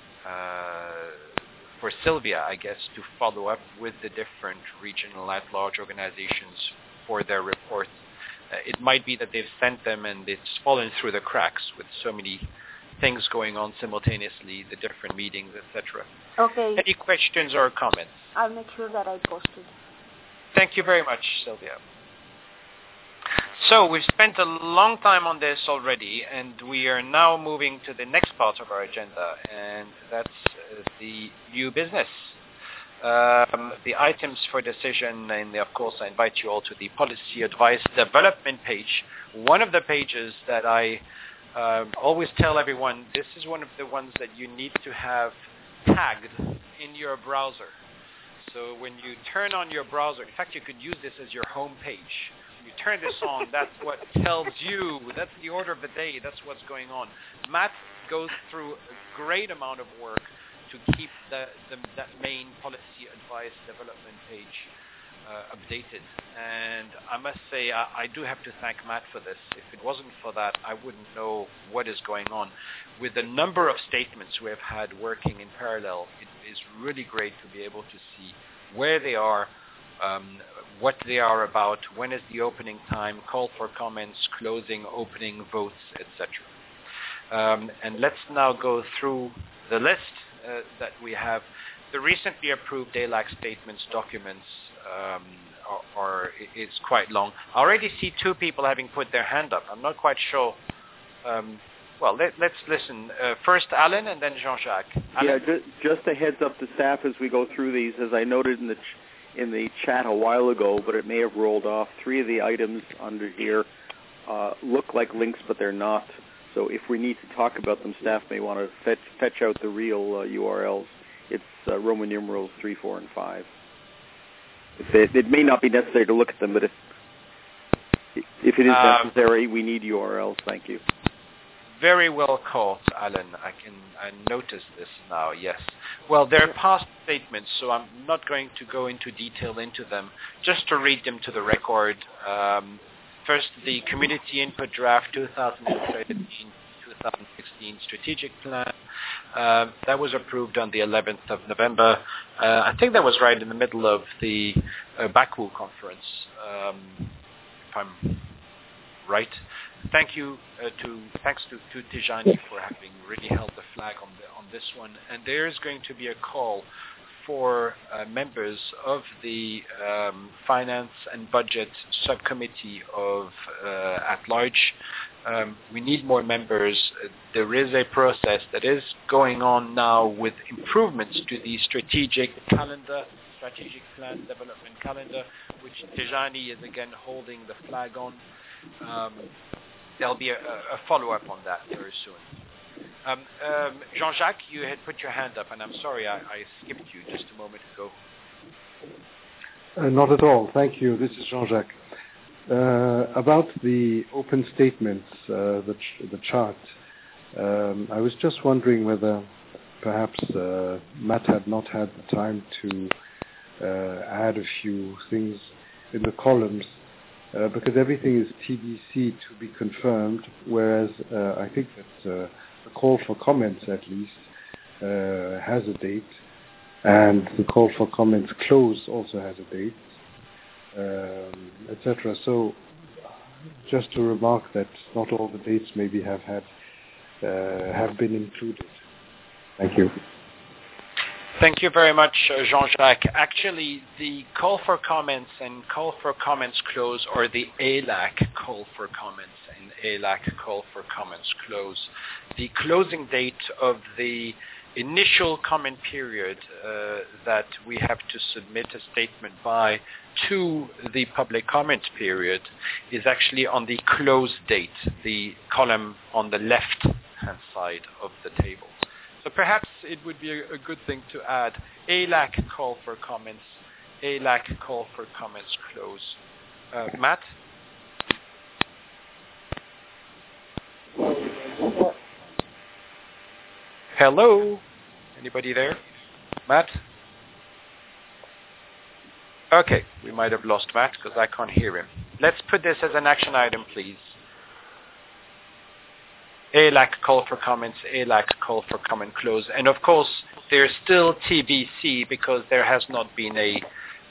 Sylvia, I guess, to follow up with the different regional at-large organizations for their reports. It might be that they've sent them and it's fallen through the cracks with so many things going on simultaneously, the different meetings, etc. Okay. Any questions or comments? I'll make sure that I post it. Thank you very much, Sylvia. So we've spent a long time on this already, and we are now moving to the next part of our agenda, and that's the new business. The items for decision, and of course I invite you all to the policy advice development page. One of the pages that I always tell everyone, this is one of the ones that you need to have tagged in your browser. So when you turn on your browser, in fact you could use this as your home page. When you turn this on, that's what tells you, that's the order of the day, that's what's going on. Matt goes through a great amount of work to keep that main policy advice development page updated. And I must say, I do have to thank Matt for this. If it wasn't for that, I wouldn't know what is going on. With the number of statements we have had working in parallel, it is really great to be able to see where they are, what they are about, when is the opening time, call for comments, closing, opening, votes, etc. And let's now go through the list that we have. The recently approved ALAC statements documents is quite long. I already see two people having put their hand up. I'm not quite sure. Let's listen. First Alan and then Jean-Jacques. Alan? Yeah, just a heads up to staff as we go through these. As I noted in the chat a while ago, but it may have rolled off, 3 of the items under here look like links, but they're not. So if we need to talk about them, staff may want to fetch out the real URLs. It's Roman numerals 3, 4, and 5. It may not be necessary to look at them, but if it is necessary, we need URLs. Thank you. Very well caught, Alan. I noticed this now, yes. Well, they're past statements, so I'm not going to go into detail into them. Just to read them to the record. First, the Community Input Draft 2013-2016 Strategic Plan. That was approved on the 11th of November. I think that was right in the middle of the Baku conference. I'm right. Thanks to Tijani for having really held the flag on this one. And there is going to be a call for members of the Finance and Budget Subcommittee of at large. We need more members. There is a process that is going on now with improvements to the strategic plan development calendar, which Tijani is again holding the flag on. There'll be a follow-up on that very soon. Jean-Jacques, you had put your hand up, and I'm sorry I skipped you just a moment ago. Not at all. Thank you. This is Jean-Jacques. About the open statements, the chart, I was just wondering whether perhaps Matt had not had the time to add a few things in the columns, because everything is TBC, to be confirmed, whereas I think that the call for comments at least has a date, and the call for comments close also has a date, etc. So just to remark that not all the dates maybe have been included. Thank you. Thank you very much, Jean-Jacques. Actually, the call for comments and call for comments close, or the ALAC call for comments and ALAC call for comments close, the closing date of the initial comment period that we have to submit a statement by to the public comment period is actually on the close date, the column on the left-hand side of the table. So perhaps it would be a good thing to add ALAC call for comments, ALAC call for comments close. Matt? Hello? Anybody there? Matt? Okay, we might have lost Matt because I can't hear him. Let's put this as an action item, please. ALAC call for comments, ALAC call for comment close. And of course, there's still TBC because there has not been a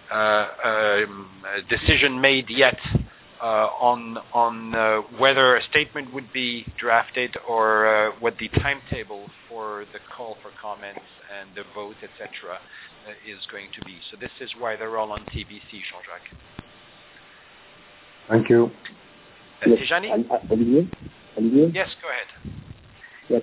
decision made yet on whether a statement would be drafted or what the timetable for the call for comments and the vote, etc., is going to be. So this is why they're all on TBC, Jean-Jacques. Thank you. Tijani? Olivier? Yes, go ahead. Yes.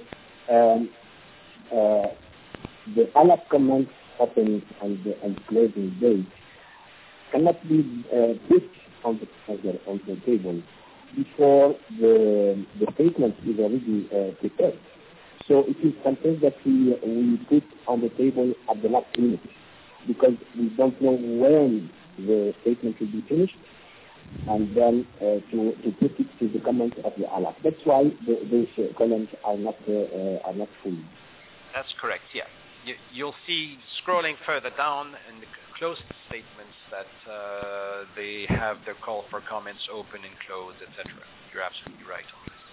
The ALAC comments open and closing date cannot be put on the table before the statement is already prepared. So it is something that we put on the table at the last minute because we don't know when the statement will be finished, and then to put it to the comments of the ALAC. That's why those columns are not full. That's correct, yeah. You'll see scrolling further down in the closed statements that they have their call for comments open and closed, etc. You're absolutely right on this.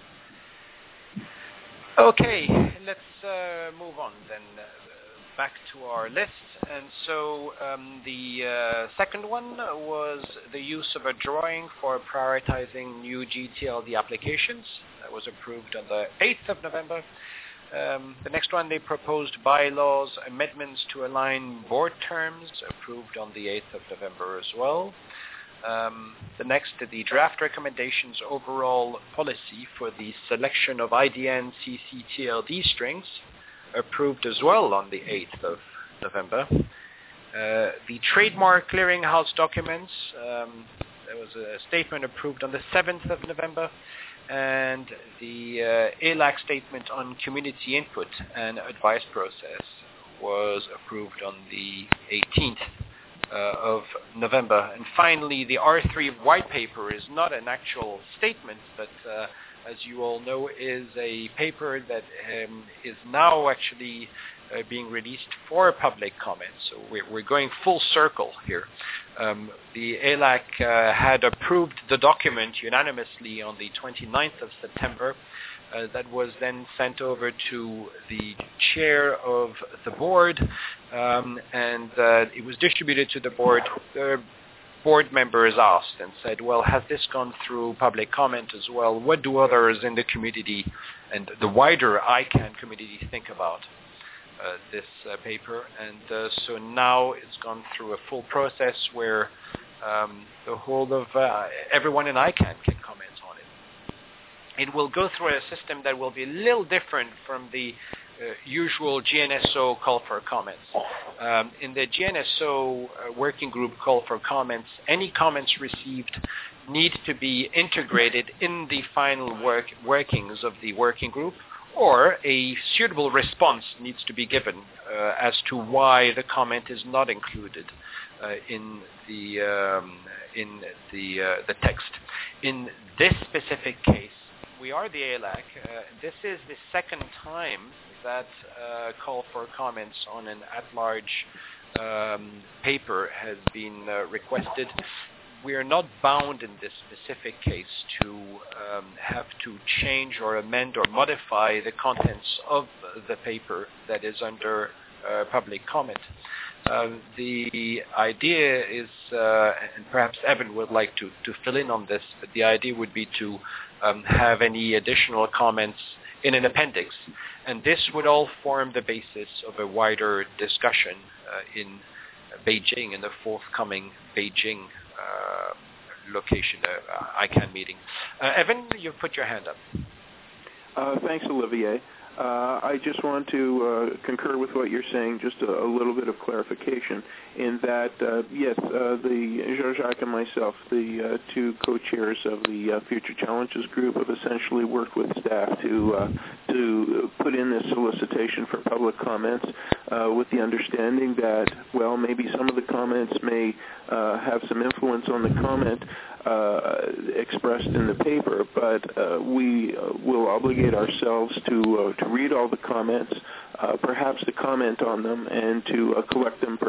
Okay, let's move on then. Back to our list, and so the second one was the use of a drawing for prioritizing new GTLD applications. That was approved on the 8th of November. The next one, they proposed bylaws amendments to align board terms, approved on the 8th of November as well. The next, the draft recommendations overall policy for the selection of IDN CCTLD strings, approved as well on the 8th of November. The trademark clearinghouse documents, there was a statement approved on the 7th of November, and the ALAC statement on community input and advice process was approved on the 18th of November. And finally, the R3 white paper is not an actual statement, but as you all know, is a paper that is now actually being released for public comment. So we're going full circle here. The ALAC had approved the document unanimously on the 29th of September. That was then sent over to the chair of the board, and it was distributed to the board. board members asked and said, well, has this gone through public comment as well? What do others in the community and the wider ICANN community think about this paper? And so now it's gone through a full process where the whole of everyone in ICANN can comment on it. It will go through a system that will be a little different from the usual GNSO call for comments. In the GNSO working group call for comments, any comments received need to be integrated in the final workings of the working group, or a suitable response needs to be given as to why the comment is not included in the text. In this specific case, we are the ALAC. This is the second time that call for comments on an at-large paper has been requested. We are not bound in this specific case to have to change or amend or modify the contents of the paper that is under public comment. The idea is, and perhaps Evan would like to fill in on this, but the idea would be to have any additional comments in an appendix. And this would all form the basis of a wider discussion in Beijing, in the forthcoming Beijing location, ICANN meeting. Evan, you put your hand up. Thanks, Olivier. I just want to concur with what you're saying, just a little bit of clarification, in that, yes, the Jean-Jacques and myself, the two co-chairs of the Future Challenges group, have essentially worked with staff to put in this solicitation for public comments with the understanding that, well, maybe some of the comments may have some influence on the comment expressed in the paper, but we will obligate ourselves to read all the comments, perhaps to comment on them, and to collect them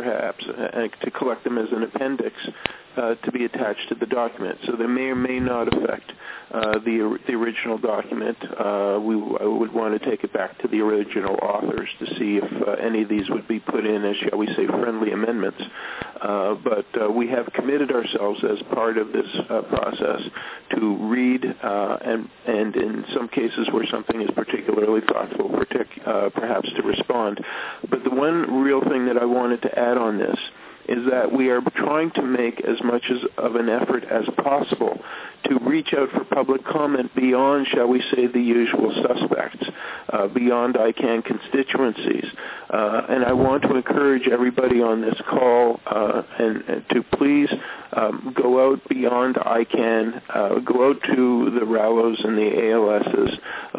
as an appendix to be attached to the document. So they may or may not affect the original document. I would want to take it back to the original authors to see if any of these would be put in as, shall we say, friendly amendments. But we have committed ourselves as part of this process to read and in some cases where something is particularly thoughtful, perhaps to respond. But the one real thing that I wanted to add on this is that we are trying to make as much of an effort as possible to reach out for public comment beyond, shall we say, the usual suspects, beyond ICANN constituencies. And I want to encourage everybody on this call and to please go out beyond ICANN, go out to the RALOs and the ALSs.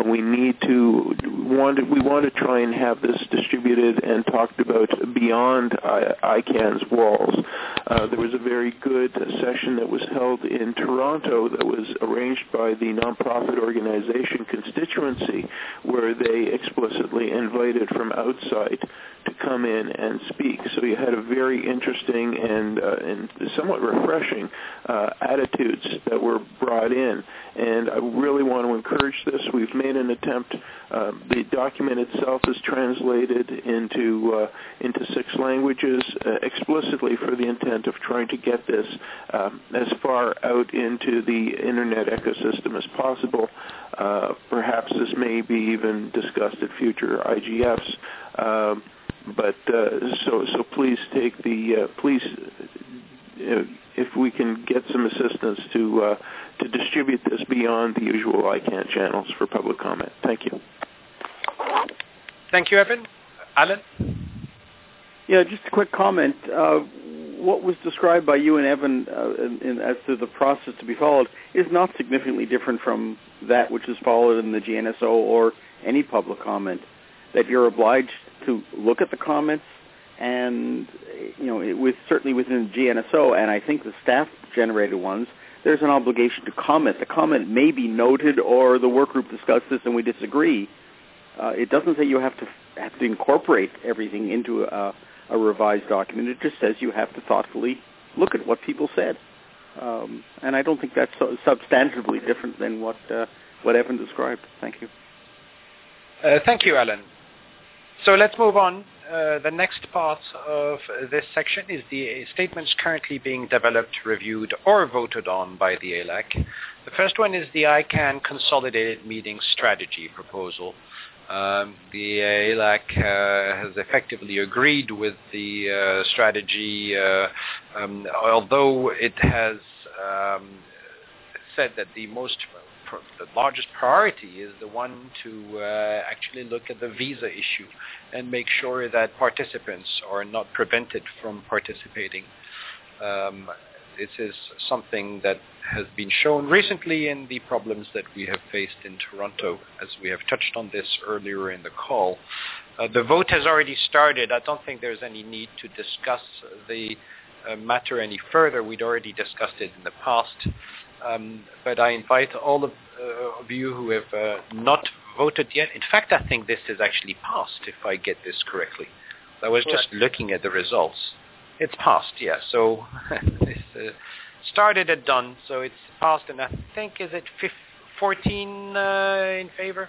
We want to try and have this distributed and talked about beyond ICANN's walls. There was a very good session that was held in Toronto that was arranged by the nonprofit organization Constituency, where they explicitly invited from outside to come in and speak. So you had a very interesting and somewhat refreshing attitudes that were brought in. And I really want to encourage this. We've made an attempt. The document itself is translated into 6 languages explicitly for the intent of trying to get this as far out into the Internet ecosystem as possible. Perhaps this may be even discussed at future IGFs. But so please take if we can get some assistance to distribute this beyond the usual ICANN channels for public comment. Thank you. Thank you, Evan. Alan? Yeah, just a quick comment. What was described by you and Evan as to the process to be followed is not significantly different from that which is followed in the GNSO or any public comment, that you're obliged to look at the comments and, certainly within the GNSO, and I think the staff-generated ones, there's an obligation to comment. The comment may be noted or the work group discussed this and we disagree. It doesn't say you have to incorporate everything into a revised document. It just says you have to thoughtfully look at what people said. And I don't think that's substantively different than what Evan described. Thank you. Thank you, Alan. So let's move on the next part of this section is the statements currently being developed, reviewed, or voted on by the ALAC. The first one is the ICANN Consolidated Meeting Strategy proposal. The ALAC has effectively agreed with the strategy, although it has said that the largest priority is the one to actually look at the visa issue and make sure that participants are not prevented from participating. This is something that has been shown recently in the problems that we have faced in Toronto, as we have touched on this earlier in the call. The vote has already started. I don't think there's any need to discuss the matter any further. We'd already discussed it in the past. But I invite all of you who have not voted yet. In fact, I think this is actually passed, if I get this correctly. I was just looking at the results. It's passed, yeah. So it's started and done. So it's passed, and I think, is it 14 in favor?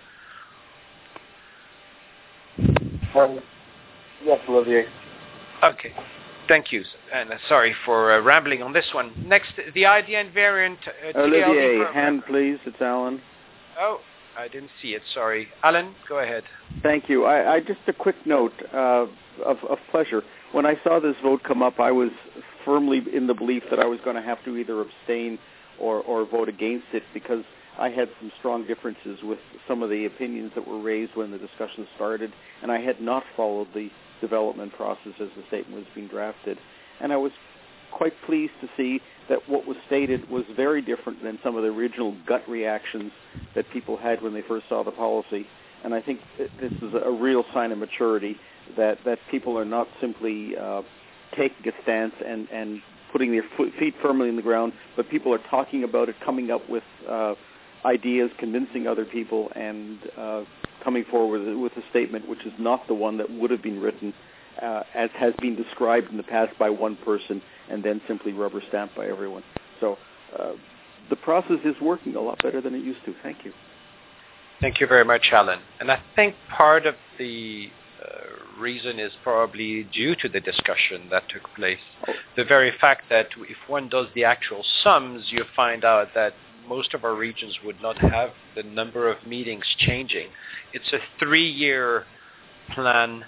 Yes, Olivier. Okay. Thank you, and sorry for rambling on this one. Next, the ID and variant Olivier, hand please. It's Alan. Oh, I didn't see it. Sorry. Alan, go ahead. Thank you. I just a quick note of pleasure. When I saw this vote come up, I was firmly in the belief that I was going to have to either abstain or vote against it, because I had some strong differences with some of the opinions that were raised when the discussion started, and I had not followed the development process as the statement was being drafted. And I was quite pleased to see that what was stated was very different than some of the original gut reactions that people had when they first saw the policy. And I think this is a real sign of maturity, that people are not simply taking a stance and putting their feet firmly in the ground, but people are talking about it, coming up with ideas, convincing other people, and coming forward with a statement which is not the one that would have been written as has been described in the past by one person and then simply rubber stamped by everyone. So the process is working a lot better than it used to. Thank you. Thank you very much, Alan. And I think part of the reason is probably due to the discussion that took place. The very fact that if one does the actual sums, you find out that most of our regions would not have the number of meetings changing. It's a 3-year plan.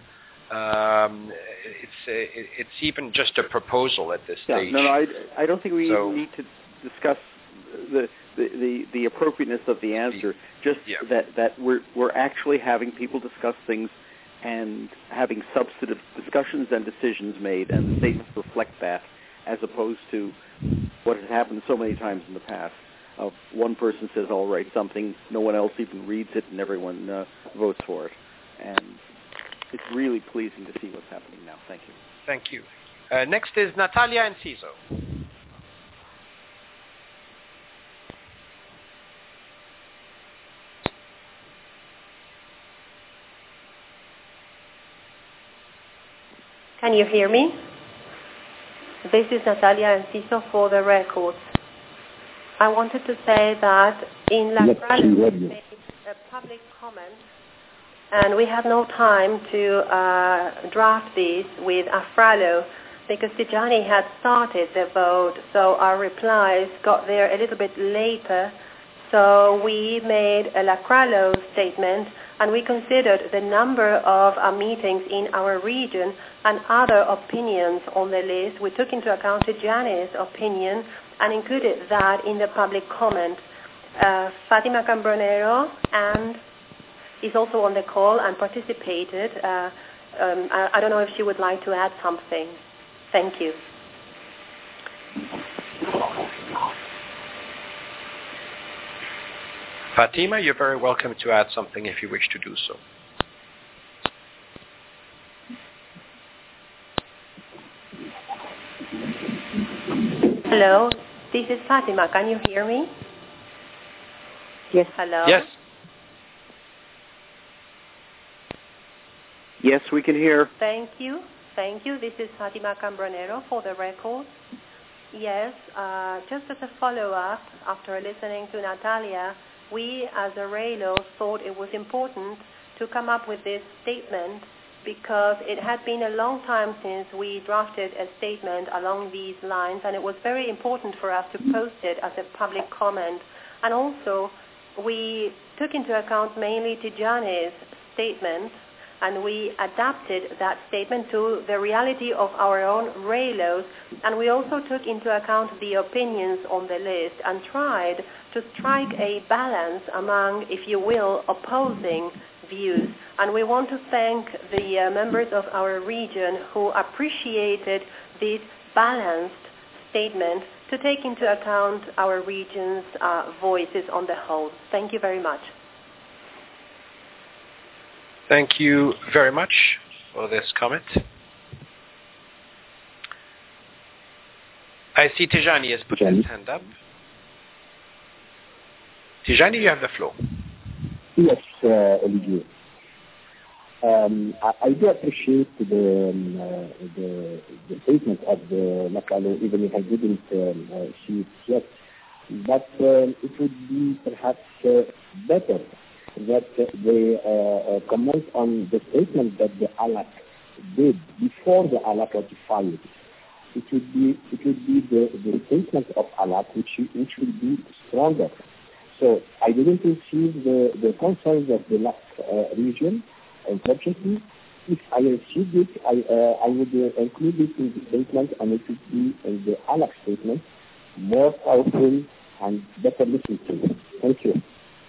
It's even just a proposal at this stage. No, I don't think we even need to discuss the appropriateness of the answer. Just that we're actually having people discuss things and having substantive discussions and decisions made, and the statements reflect that, as opposed to what has happened so many times in the past. One person says, I'll write something, no one else even reads it, and everyone votes for it. And it's really pleasing to see what's happening now. Thank you. Thank you. Next is Natalia Enciso. Can you hear me? This is Natalia Enciso for the records. I wanted to say that in La Frale we made a public comment, and we had no time to draft this with Afralo because Tijani had started the vote, so our replies got there a little bit later. So we made a Lacralo statement, and we considered the number of meetings in our region and other opinions on the list. We took into account Tijani's opinion and included that in the public comment. Fatima Cambronero and is also on the call and participated. I don't know if she would like to add something. Thank you. Fatima, you're very welcome to add something if you wish to do so. Hello, this is Fatima. Can you hear me? Yes. Hello? Yes. Yes, we can hear. Thank you. Thank you. This is Fatima Cambronero for the record. Yes, just as a follow-up, after listening to Natalia, we as a RAILO thought it was important to come up with this statement because it had been a long time since we drafted a statement along these lines, and it was very important for us to post it as a public comment. And also, we took into account mainly Tijani's statement, and we adapted that statement to the reality of our own RAILOs, and we also took into account the opinions on the list and tried to strike a balance among, if you will, opposing views. And we want to thank the members of our region who appreciated this balanced statement to take into account our region's voices on the whole. Thank you very much. Thank you very much for this comment. I see Tijani has put his hand up. Tijani, you have the floor. Yes, Olivier. I do appreciate the statement of the Nakalo, even if I didn't see it yet. But it would be perhaps better that they comment on the statement that the ALAC did before the ALAC ratified it. It would be the statement of ALAC which will be stronger. So I didn't receive the concerns of the LAC region. Unfortunately, if I received it, I would include it in the statement, and it would be in the ALAC statement more powerful and better listened to. Thank you.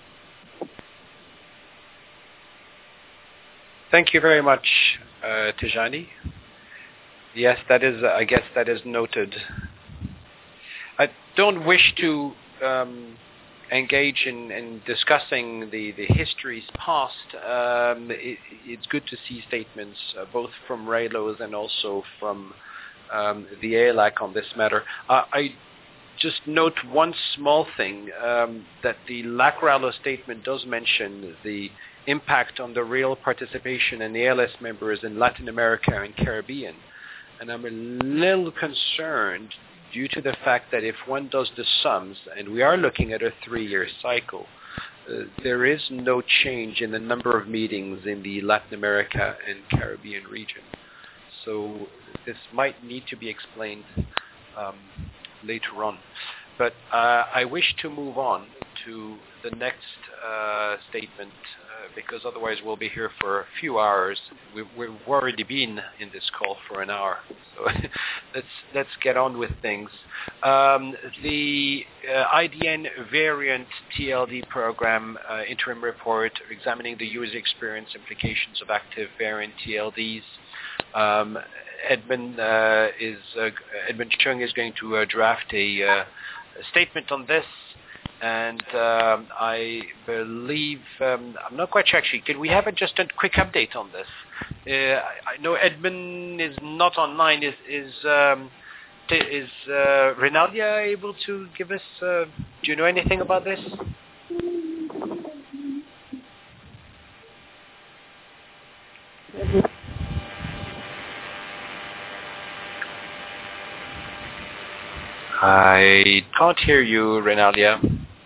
Thank you very much, Tijani. Yes, that is. I guess that is noted. I don't wish to engage in discussing the history's past. It's good to see statements both from RAILOs and also from the ALAC on this matter. I just note one small thing, that the LAC RAILO statement does mention the impact on the real participation in the ALS members in Latin America and Caribbean. And I'm a little concerned due to the fact that if one does the sums, and we are looking at a 3-year cycle, there is no change in the number of meetings in the Latin America and Caribbean region. So this might need to be explained later on. But I wish to move on to the next statement, because otherwise we'll be here for a few hours. We've already been in this call for an hour, so let's get on with things. The IDN variant TLD program interim report examining the user experience implications of active variant TLDs. Edmund Chung is going to draft a statement on this. And I believe, I'm not quite sure actually, can we have just a quick update on this? I know Edmund is not online. Is Rinaldia able to give us, do you know anything about this? I can't hear you, Rinaldia.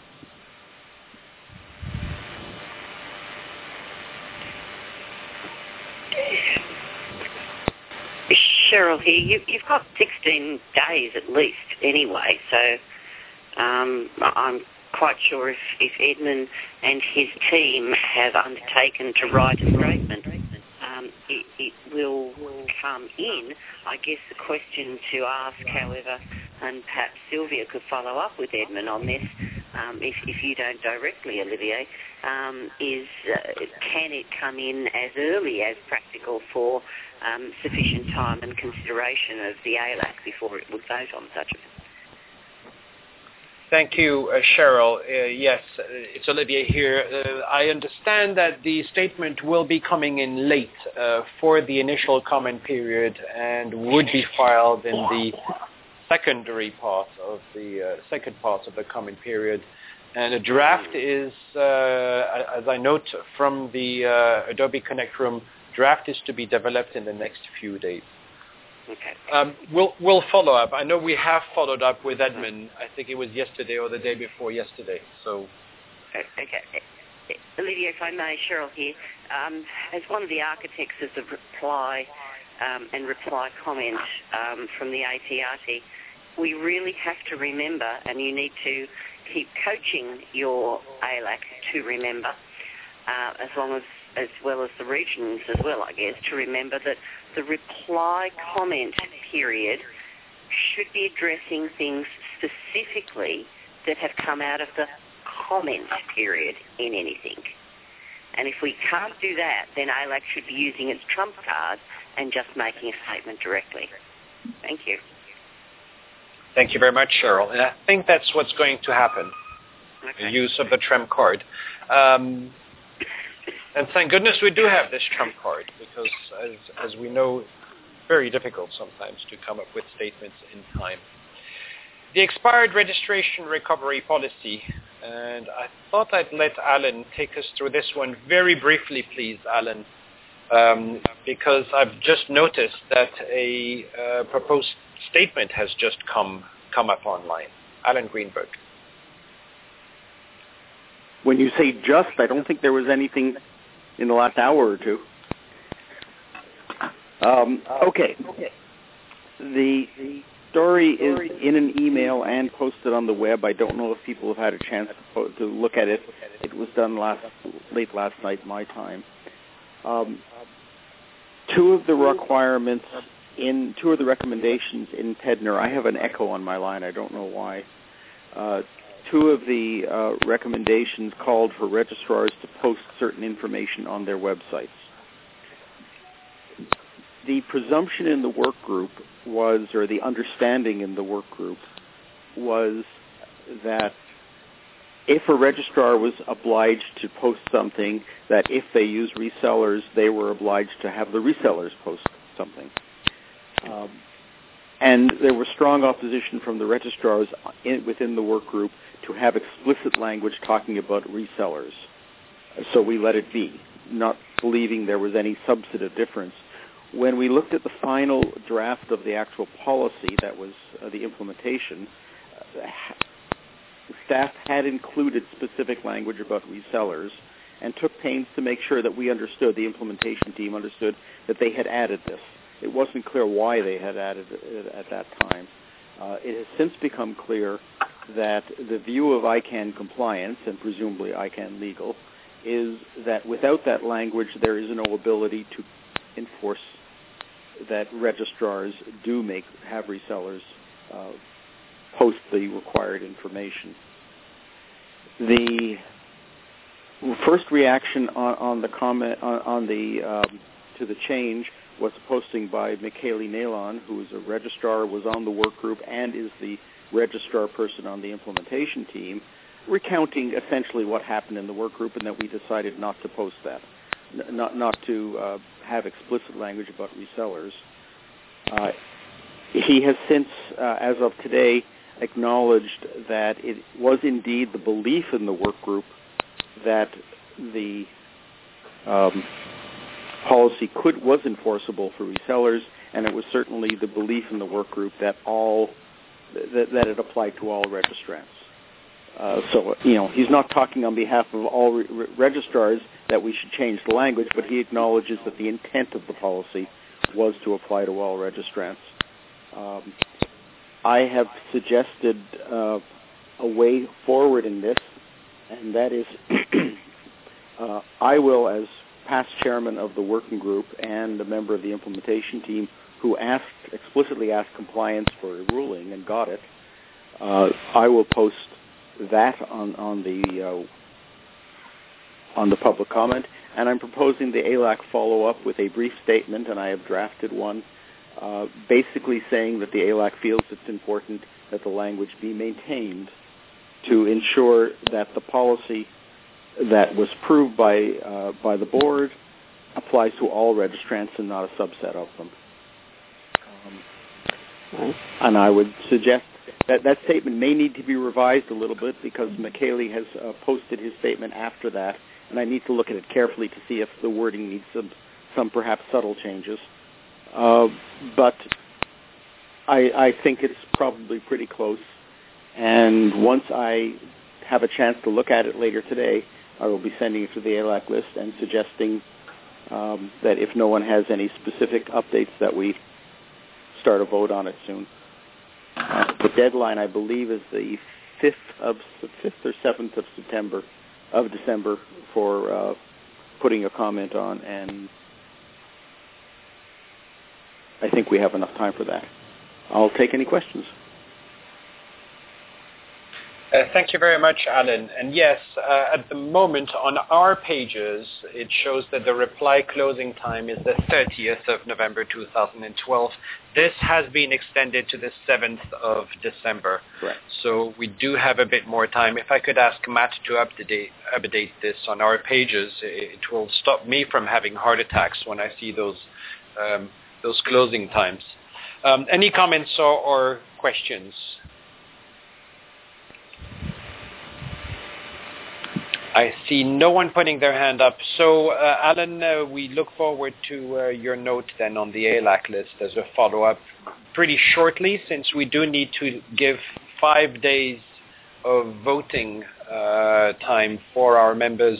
Cheryl here. You've got 16 days at least anyway, so I'm quite sure if Edmund and his team have undertaken to write a statement, it will come in. I guess the question to ask, however, and perhaps Sylvia could follow up with Edmund on this, if you don't directly, Olivier, is can it come in as early as practical for sufficient time and consideration of the ALAC before it would vote on such a thing? Thank you, Cheryl. Yes, it's Olivier here. I understand that the statement will be coming in late for the initial comment period and would be filed in the secondary part of the second part of the comment period. And a draft is, as I note from the Adobe Connect room, draft is to be developed in the next few days. Okay. We'll follow up. I know we have followed up with Edmund. I think it was yesterday or the day before yesterday. So. Okay. Olivia, if I may, Cheryl here, as one of the architects of the reply and reply comment from the ATRT, we really have to remember, and you need to keep coaching your ALAC to remember, as well as the regions as well, I guess, to remember that the reply comment period should be addressing things specifically that have come out of the comment period in anything. And if we can't do that, then ALAC should be using its trump card and just making a statement directly. Thank you. Thank you very much, Cheryl. And I think that's what's going to happen, the use of the trump card. And thank goodness we do have this trump card, because as we know, very difficult sometimes to come up with statements in time. The expired registration recovery policy, and I thought I'd let Alan take us through this one very briefly, please, Alan, because I've just noticed that a proposed statement has just come up online. Alan Greenberg. When you say just, I don't think there was anything in the last hour or two. Okay. The story is in an email and posted on the web. I don't know if people have had a chance to look at it. It was done late last night, my time. Two of the recommendations in PEDNR, I have an echo on my line, I don't know why. Two of the recommendations called for registrars to post certain information on their websites. The presumption in the work group was, or the understanding in the work group was, that if a registrar was obliged to post something, that if they use resellers, they were obliged to have the resellers post something. And there was strong opposition from the registrars within the work group to have explicit language talking about resellers. So we let it be, not believing there was any substantive difference. When we looked at the final draft of the actual policy, that was the implementation, staff had included specific language about resellers and took pains to make sure that we understood, the implementation team understood, that they had added this. It wasn't clear why they had added it at that time. It has since become clear that the view of ICANN compliance, and presumably ICANN legal, is that without that language there is no ability to enforce that registrars do have resellers post the required information. The first reaction on the comment to the change was a posting by Michaeli Nalon, who is a registrar, was on the work group, and is the registrar person on the implementation team, recounting essentially what happened in the work group, and that we decided not to post that, not to have explicit language about resellers. He has since, as of today, acknowledged that it was indeed the belief in the work group that the policy was enforceable for resellers, and it was certainly the belief in the work group that that it applied to all registrants. So, he's not talking on behalf of all registrars that we should change the language, but he acknowledges that the intent of the policy was to apply to all registrants. I have suggested a way forward in this, and that is I will, as past chairman of the working group and a member of the implementation team who explicitly asked compliance for a ruling and got it, I will post that on the public comment, and I'm proposing the ALAC follow up with a brief statement, and I have drafted one, basically saying that the ALAC feels it's important that the language be maintained to ensure that the policy that was approved by the board applies to all registrants and not a subset of them. And I would suggest that statement may need to be revised a little bit because Michaeli has posted his statement after that, and I need to look at it carefully to see if the wording needs some perhaps subtle changes. But I think it's probably pretty close, and once I have a chance to look at it later today, I will be sending it to the ALAC list and suggesting that if no one has any specific updates, that we start a vote on it soon. The deadline, I believe, is the 5th or 7th of December for putting a comment on, and I think we have enough time for that. I'll take any questions. Thank you very much, Alan. And yes, at the moment on our pages, it shows that the reply closing time is the 30th of November 2012. This has been extended to the 7th of December. Correct. So we do have a bit more time. If I could ask Matt to update this on our pages, it will stop me from having heart attacks when I see those closing times. Any comments or questions? I see no one putting their hand up. So, Alan, we look forward to your note then on the ALAC list as a follow-up pretty shortly, since we do need to give 5 days of voting time for our members.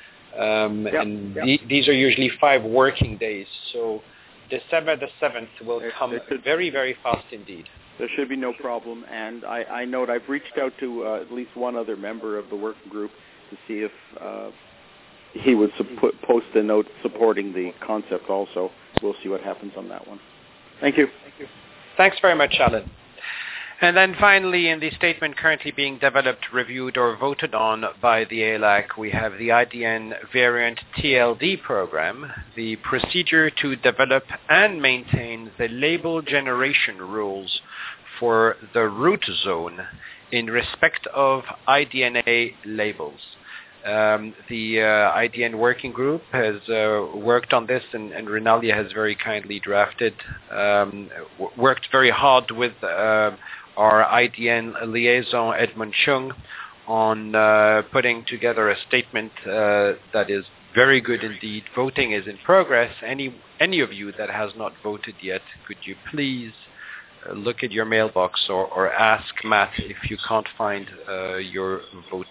These are usually 5 working days. So December the 7th will come very, very fast indeed. There should be no problem. And I note I've reached out to at least one other member of the working group to see if he would post a note supporting the concept also. We'll see what happens on that one. Thank you. Thanks very much, Alan. And then finally, in the statement currently being developed, reviewed, or voted on by the ALAC, we have the IDN variant TLD program, the procedure to develop and maintain the label generation rules for the root zone in respect of iDNA labels. The IDN working group has worked on this, and Renalia has very kindly drafted, worked very hard with our IDN liaison, Edmund Chung, on putting together a statement that is very good indeed. Voting is in progress. Any of you that has not voted yet, could you please look at your mailbox or ask Matt if you can't find your vote.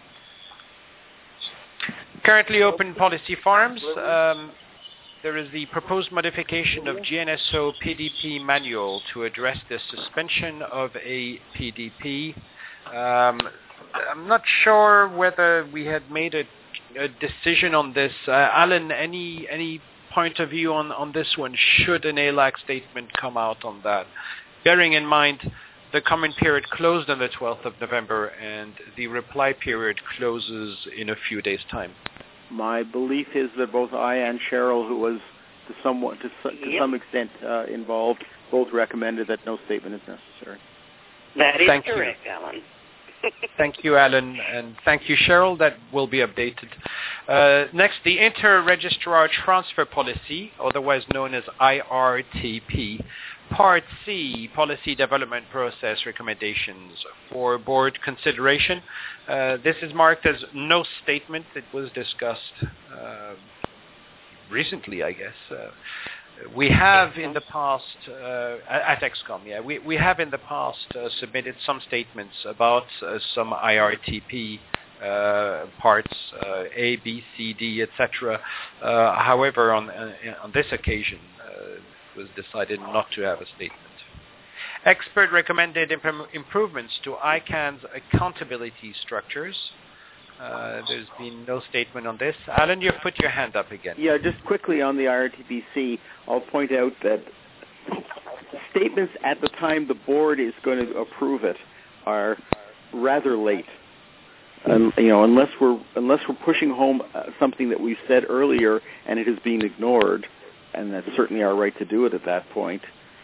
Currently open policy forums. There is the proposed modification of GNSO PDP manual to address the suspension of a PDP. I'm not sure whether we had made a decision on this. Alan, any point of view on this one? Should an ALAC statement come out on that? Bearing in mind the comment period closed on the 12th of November and the reply period closes in a few days' time. My belief is that both I and Cheryl, who was to some extent involved, both recommended that no statement is necessary. That is correct, Alan. Thank you, Alan, and thank you, Cheryl. That will be updated. Next, the Inter-Registrar Transfer Policy, otherwise known as IRTP. Part C, Policy Development Process Recommendations for Board Consideration. This is marked as no statement. It was discussed recently, I guess. We have in the past, at ExCom, we have in the past submitted some statements about some IRTP parts, A, B, C, D, etc. However, on this occasion, it was decided not to have a statement. Expert recommended improvements to ICANN's accountability structures. There's been no statement on this. Alan, you've put your hand up again. Yeah, just quickly on the IRTPC, I'll point out that statements at the time the board is going to approve it are rather late. And, unless we're pushing home something that we've said earlier and it has been ignored, and that's certainly our right to do it at that point,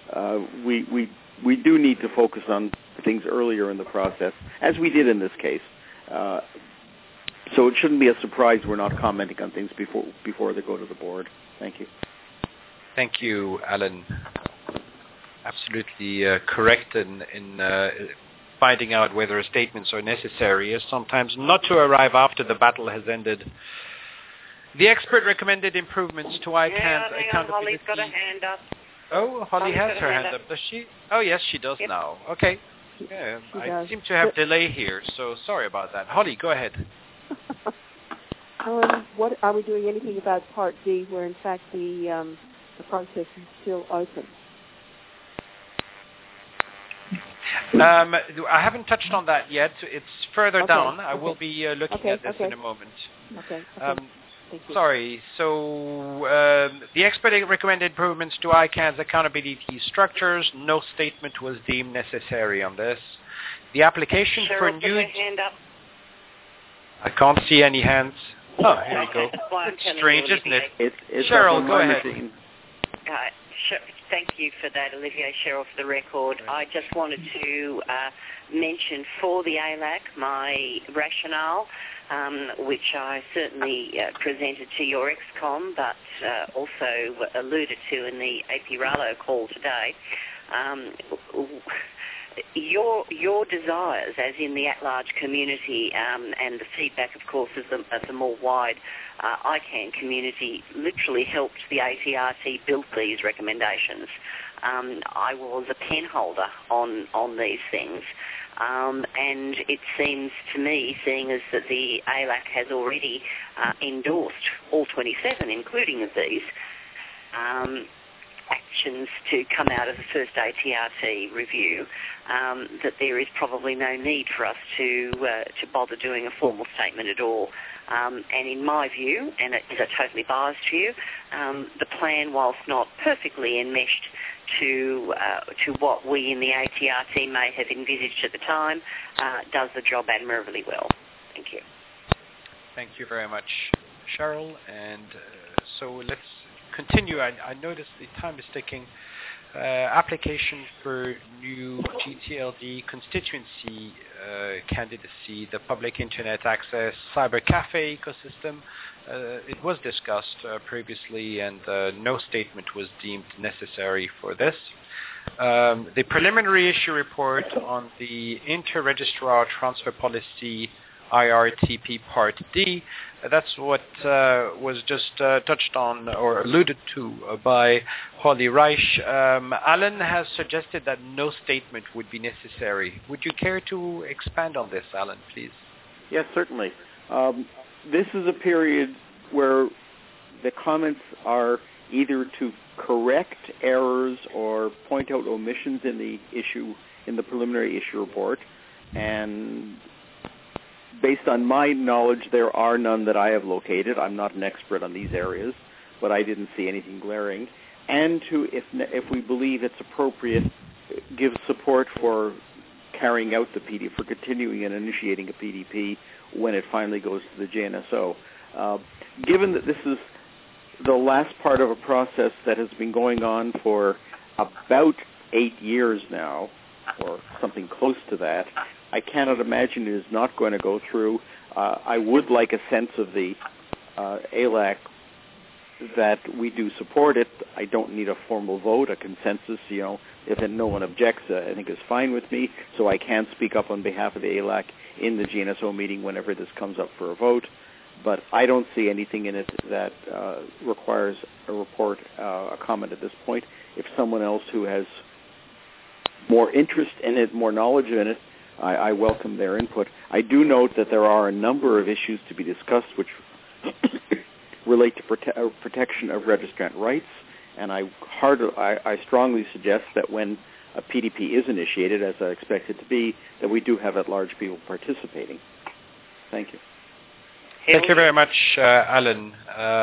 we do need to focus on things earlier in the process, as we did in this case. So it shouldn't be a surprise we're not commenting on things before they go to the board. Thank you. Thank you, Alan. Absolutely correct in finding out whether statements are necessary is sometimes not to arrive after the battle has ended. The expert recommended improvements to ICANN's accountability. Holly's got a hand up. Oh, Holly has her hand up. Does she? Oh, yes, she does now. Okay. Yeah, I seem to have delay here, so sorry about that. Holly, go ahead. Alan, what are we doing anything about Part D, where in fact the process is still open? I haven't touched on that yet. It's further down. I will be looking at this in a moment. Okay. Thank you. Sorry. So the expert recommended improvements to ICANN's accountability structures. No statement was deemed necessary on this. The application Cheryl, for put new... your hand up. I can't see any hands. Oh, here we go. Strange, isn't it? It's Cheryl, go ahead. Thank you for that, Olivier. Cheryl, for the record. I just wanted to mention for the ALAC my rationale, which I certainly presented to your ExCom, but also alluded to in the AP Rallo call today. Your desires, as in the at-large community, and the feedback, of course, of the more wide ICANN community, literally helped the ATRT build these recommendations. I was a pen holder on these things, and it seems to me, seeing as that the ALAC has already endorsed all 27, including of these, actions to come out of the first ATRT review, that there is probably no need for us to bother doing a formal statement at all. And in my view, and it is a totally biased view, the plan, whilst not perfectly enmeshed to what we in the ATRT may have envisaged at the time, does the job admirably well. Thank you. Thank you very much, Cheryl. And so let's continue. I noticed the time is ticking. Application for new GTLD constituency candidacy, the public internet access cyber cafe ecosystem. It was discussed previously, and no statement was deemed necessary for this. The preliminary issue report on the inter-registrar transfer policy IRTP Part D, that's what was just touched on or alluded to by Holly Reich. Alan has suggested that no statement would be necessary. Would you care to expand on this, Alan, please? Yes, certainly. This is a period where the comments are either to correct errors or point out omissions in the preliminary issue report, and based on my knowledge, there are none that I have located. I'm not an expert on these areas, but I didn't see anything glaring. And to, if we believe it's appropriate, give support for carrying out the PDP, for continuing and initiating a PDP when it finally goes to the JNSO. Given that this is the last part of a process that has been going on for about 8 years now, or something close to that, I cannot imagine it is not going to go through. I would like a sense of the ALAC that we do support it. I don't need a formal vote, a consensus. If no one objects, I think is fine with me. So I can speak up on behalf of the ALAC in the GNSO meeting whenever this comes up for a vote. But I don't see anything in it that requires a report, a comment at this point. If someone else who has more interest in it, more knowledge in it, I welcome their input. I do note that there are a number of issues to be discussed which relate to protection of registrant rights, and I strongly suggest that when a PDP is initiated, as I expect it to be, that we do have at-large people participating. Thank you. Thank you very much, Alan.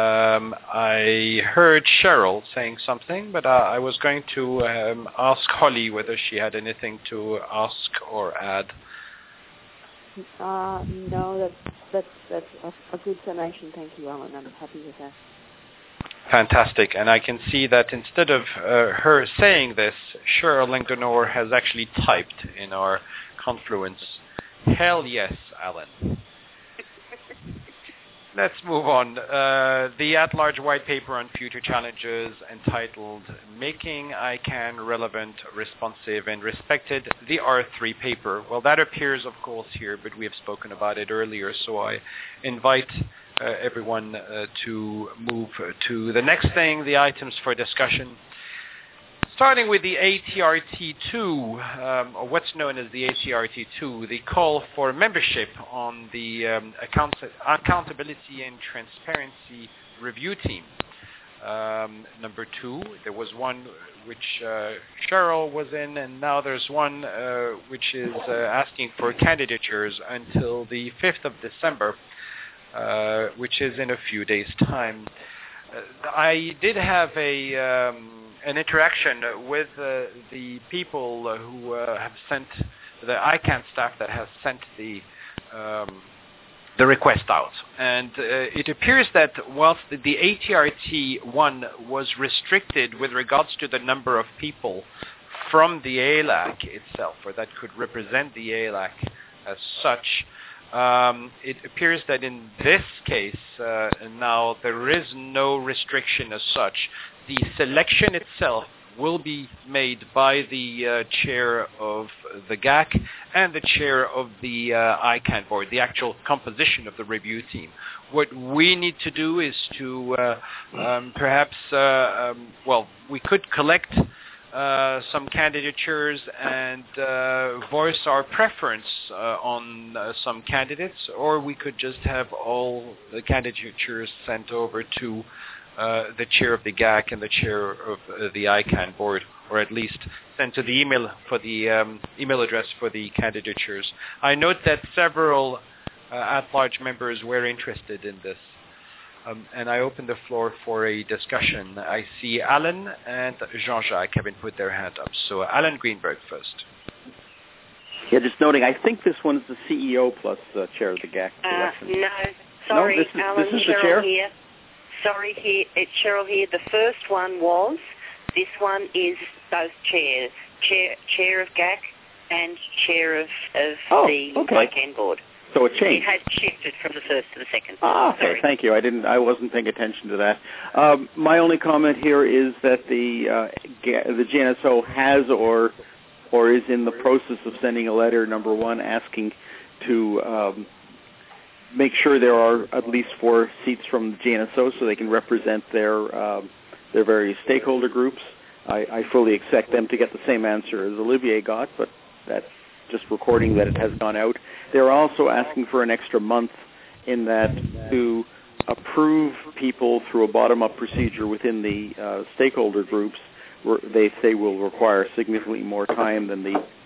I heard Cheryl saying something, but I was going to ask Holly whether she had anything to ask or add. No, that's a good summation. Thank you, Alan. I'm happy with that. Fantastic. And I can see that instead of her saying this, Cheryl Langdonor has actually typed in our Confluence. Hell yes, Alan. Let's move on. The at-large white paper on future challenges entitled Making ICANN Relevant, Responsive and Respected, the R3 paper. Well, that appears, of course, here, but we have spoken about it earlier, so I invite everyone to move to the next thing, the items for discussion. starting with the ATRT2, or what's known as the ATRT2, the call for membership on the Accountability and Transparency Review Team. Number 2, there was one which Cheryl was in, and now there's one which is asking for candidatures until the 5th of December, which is in a few days' time. I did have an interaction with the people who have sent, the ICANN staff that has sent the request out. And it appears that whilst the ATRT1 was restricted with regards to the number of people from the ALAC itself, or that could represent the ALAC as such, it appears that in this case now there is no restriction as such. The selection itself will be made by the chair of the GAC and the chair of the ICANN board, the actual composition of the review team. What we need to do is to perhaps, we could collect some candidatures and voice our preference on some candidates, or we could just have all the candidatures sent over to the chair of the GAC and the chair of the ICANN board, or at least sent to the email for the email address for the candidatures. I note that several at-large members were interested in this. And I open the floor for a discussion. I see Alan and Jean-Jacques have put their hand up. So Alan Greenberg first. Yeah, just noting, I think this one's the CEO plus chair of the GAC election. No, sorry, no, Alan, this is Cheryl the chair? here. Sorry, it's Cheryl here. The first one was, this one is both chairs, chair of GAC and chair of the ICANN board. So it changed. It had shifted from the first to the second. Okay, sorry. Thank you. I wasn't paying attention to that. My only comment here is that the GNSO has or is in the process of sending a letter, number 1, asking to make sure there are at least 4 seats from the GNSO so they can represent their various stakeholder groups. I fully expect them to get the same answer as Olivier got, but that's just recording that it has gone out. They're also asking for an extra month in that to approve people through a bottom-up procedure within the stakeholder groups, they say will require significantly more time than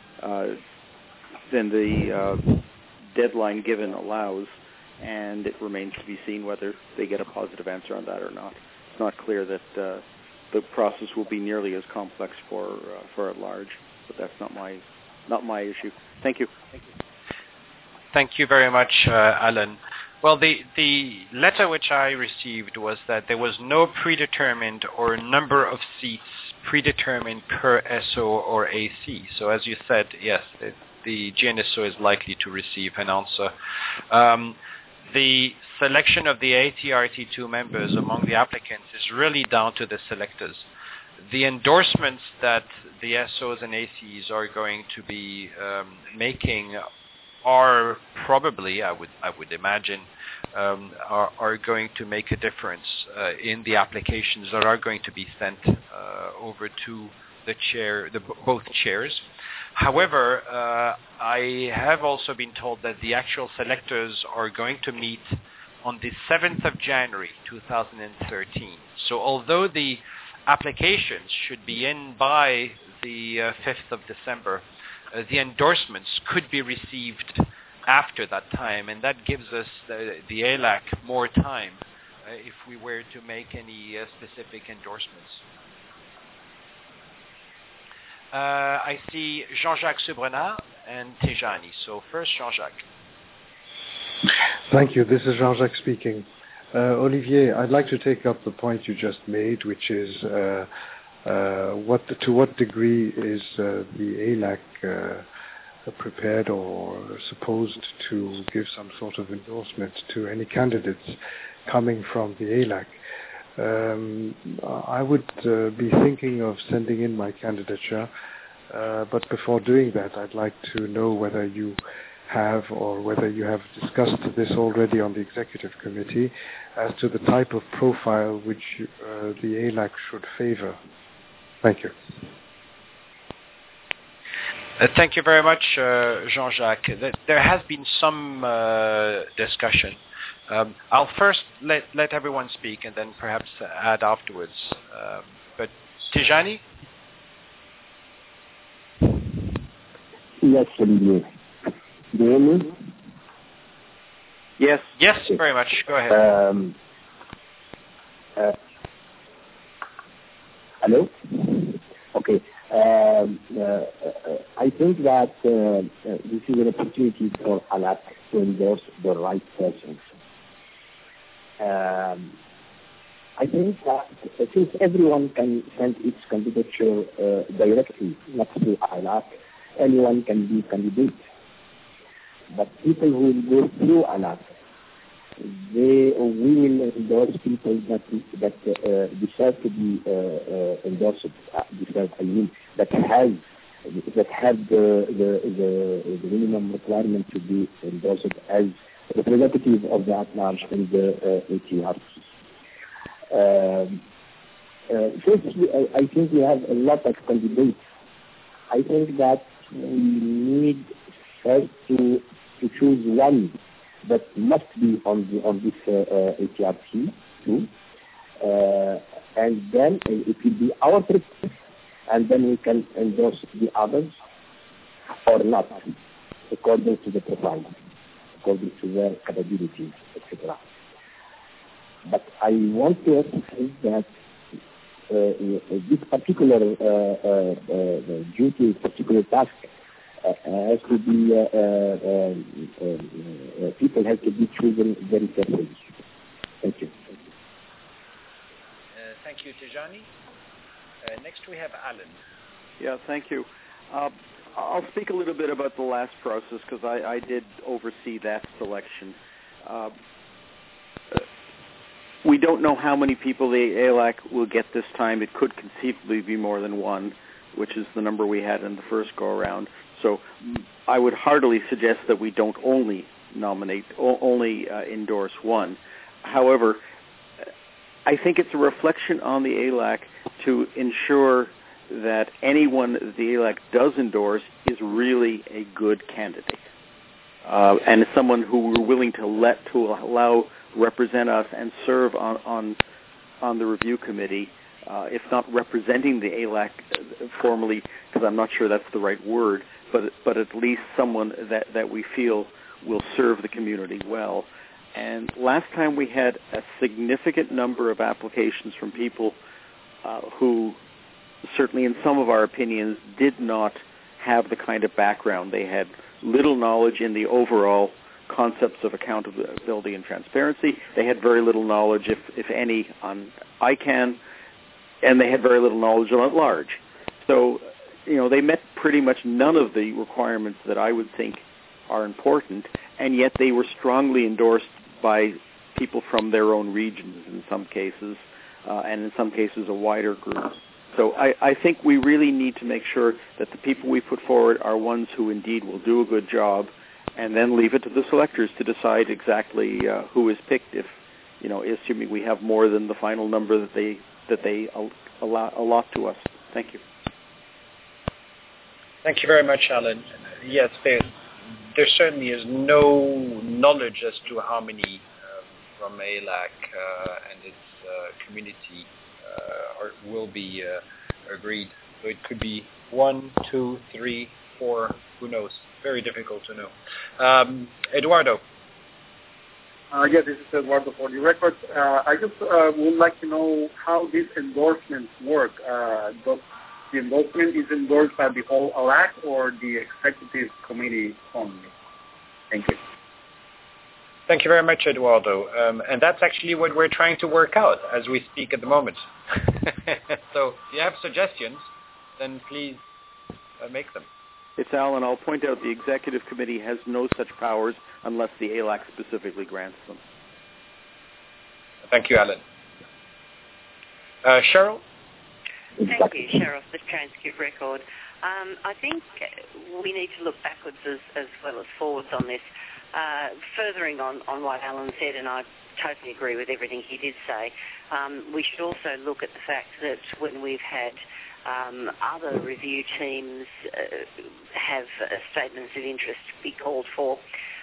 the deadline given allows, and it remains to be seen whether they get a positive answer on that or not. It's not clear that the process will be nearly as complex for at large, but that's not my issue. Thank you. Thank you very much, Alan. Well, the letter which I received was that there was no predetermined or number of seats predetermined per SO or AC. So as you said, yes, the GNSO is likely to receive an answer. The selection of the ATRT2 members among the applicants is really down to the selectors. The endorsements that the SOs and ACs are going to be making are probably, I would imagine, are going to make a difference in the applications that are going to be sent over to both chairs. However, I have also been told that the actual selectors are going to meet on the 7th of January 2013. So although the applications should be in by the 5th of December, the endorsements could be received after that time, and that gives us, the ALAC, more time if we were to make any specific endorsements. I see Jean-Jacques Subrenat and Tejani. So first, Jean-Jacques. Thank you. This is Jean-Jacques speaking. Olivier, I'd like to take up the point you just made, which is to what degree is the ALAC prepared or supposed to give some sort of endorsement to any candidates coming from the ALAC. I would be thinking of sending in my candidature, but before doing that, I'd like to know whether you have or whether you have discussed this already on the executive committee as to the type of profile which the ALAC should favor. Thank you. Thank you very much, Jean-Jacques. There has been some discussion. I'll first let everyone speak and then perhaps add afterwards. But Tijani? Yes, Olivier. Do you hear me? Yes. Yes, very much. Go ahead. Hello? Okay. I think that this is an opportunity for ALAC to endorse the right persons. I think that since everyone can send its candidature directly, not through ALAC, anyone can be candidate. But people who will go through ALAC, we will endorse people that deserve to be endorsed. That have the minimum requirement to be endorsed as representative of the at-large in the ATRC. First, I think we have a lot of candidates. I think that we need first to choose one that must be on this ATRC too, and then it will be our preference, and then we can endorse the others or not, according to the profile, according to their capabilities, etc. But I want to emphasize that this particular duty, particular task, has to be people have to be chosen very carefully. Thank you. Thank you, Tijani. Next we have Alan. Yeah, thank you. I'll speak a little bit about the last process because I did oversee that selection. We don't know how many people the ALAC will get this time. It could conceivably be more than one, which is the number we had in the first go-around. So I would heartily suggest that we don't only endorse one. However, I think it's a reflection on the ALAC to ensure that anyone the ALAC does endorse is really a good candidate and is someone who we're willing to allow represent us and serve on the review committee, if not representing the ALAC formally, because I'm not sure that's the right word, but at least someone that we feel will serve the community well. And last time we had a significant number of applications from people who, certainly in some of our opinions, did not have the kind of background. They had little knowledge in the overall concepts of accountability and transparency. They had very little knowledge, if any, on ICANN, and they had very little knowledge on at large. So, they met pretty much none of the requirements that I would think are important, and yet they were strongly endorsed by people from their own regions in some cases, and in some cases a wider group. So I think we really need to make sure that the people we put forward are ones who indeed will do a good job, and then leave it to the selectors to decide exactly who is picked if, assuming we have more than the final number that they allot to us. Thank you. Thank you very much, Alan. Yes, there certainly is no knowledge as to how many from ALAC and its community will be agreed. So it could be 1, 2, 3, 4, who knows? Very difficult to know. Eduardo. This is Eduardo for the record. I just would like to know how these endorsements work. The endorsement is endorsed by the whole ALAC or the executive committee only? Thank you. Thank you very much, Eduardo. And that's actually what we're trying to work out as we speak at the moment. So if you have suggestions, then please make them. It's Alan. I'll point out the executive committee has no such powers unless the ALAC specifically grants them. Thank you, Alan. Cheryl? Thank you, Cheryl, for the transcript record. I think we need to look backwards as well as forwards on this. furthering on what Alan said, and I totally agree with everything he did say, we should also look at the fact that when we've had other review teams have statements of interest be called for,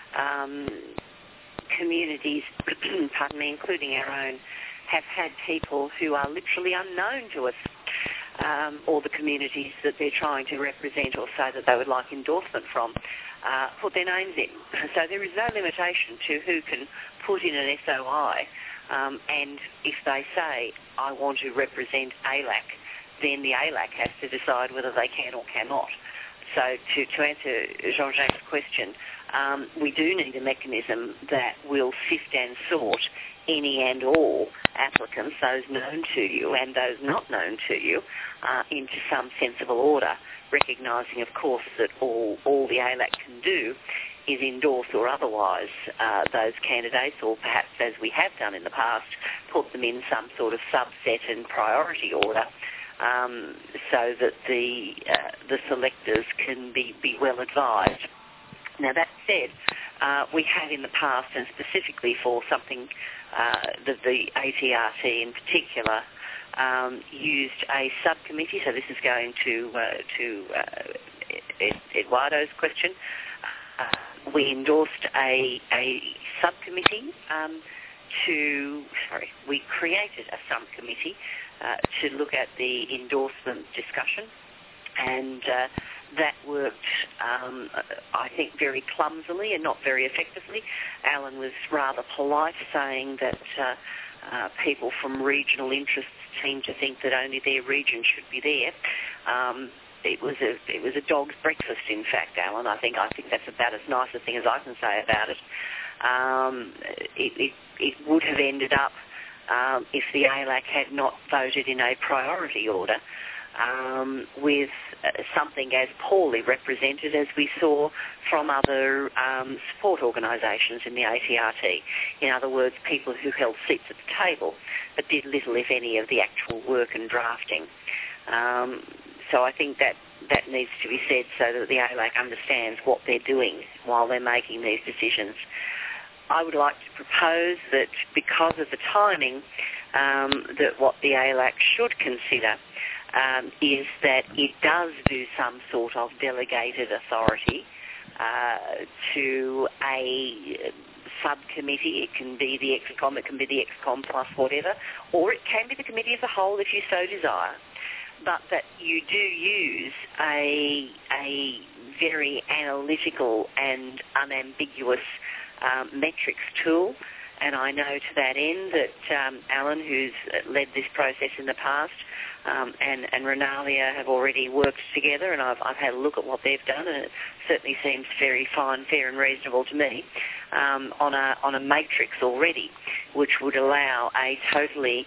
communities, pardon me, including our own, have had people who are literally unknown to us, or the communities that they're trying to represent or say that they would like endorsement from, put their names in. So there is no limitation to who can put in an SOI, and if they say, I want to represent ALAC, then the ALAC has to decide whether they can or cannot. So to answer Jean-Jacques' question, we do need a mechanism that will sift and sort any and all applicants, those known to you and those not known to you, into some sensible order, recognising, of course, that all the ALAC can do is endorse or otherwise those candidates, or perhaps, as we have done in the past, put them in some sort of subset and priority order, so that the selectors can be well advised. Now, that said, we have in the past, and specifically for something that the ATRT in particular used a subcommittee. So this is going to Eduardo's question. We endorsed a subcommittee we created a subcommittee to look at the endorsement discussion, and that worked, I think, very clumsily and not very effectively. Alan was rather polite, saying that people from regional interests seem to think that only their region should be there. It was a dog's breakfast, in fact, Alan. I think that's about as nice a thing as I can say about it. It would have ended up, if the ALAC had not voted in a priority order, with something as poorly represented as we saw from other support organisations in the ATRT. In other words, people who held seats at the table but did little, if any, of the actual work and drafting. So I think that needs to be said so that the ALAC understands what they're doing while they're making these decisions. I would like to propose that because of the timing, that what the ALAC should consider is that it does do some sort of delegated authority to a subcommittee. It can be the ExCom, it can be the ExCom plus whatever, or it can be the committee as a whole if you so desire, but that you do use a very analytical and unambiguous metrics tool. And I know to that end that Alan, who's led this process in the past, and Renalia have already worked together, and I've had a look at what they've done, and it certainly seems very fine, fair and reasonable to me, on a matrix already, which would allow a totally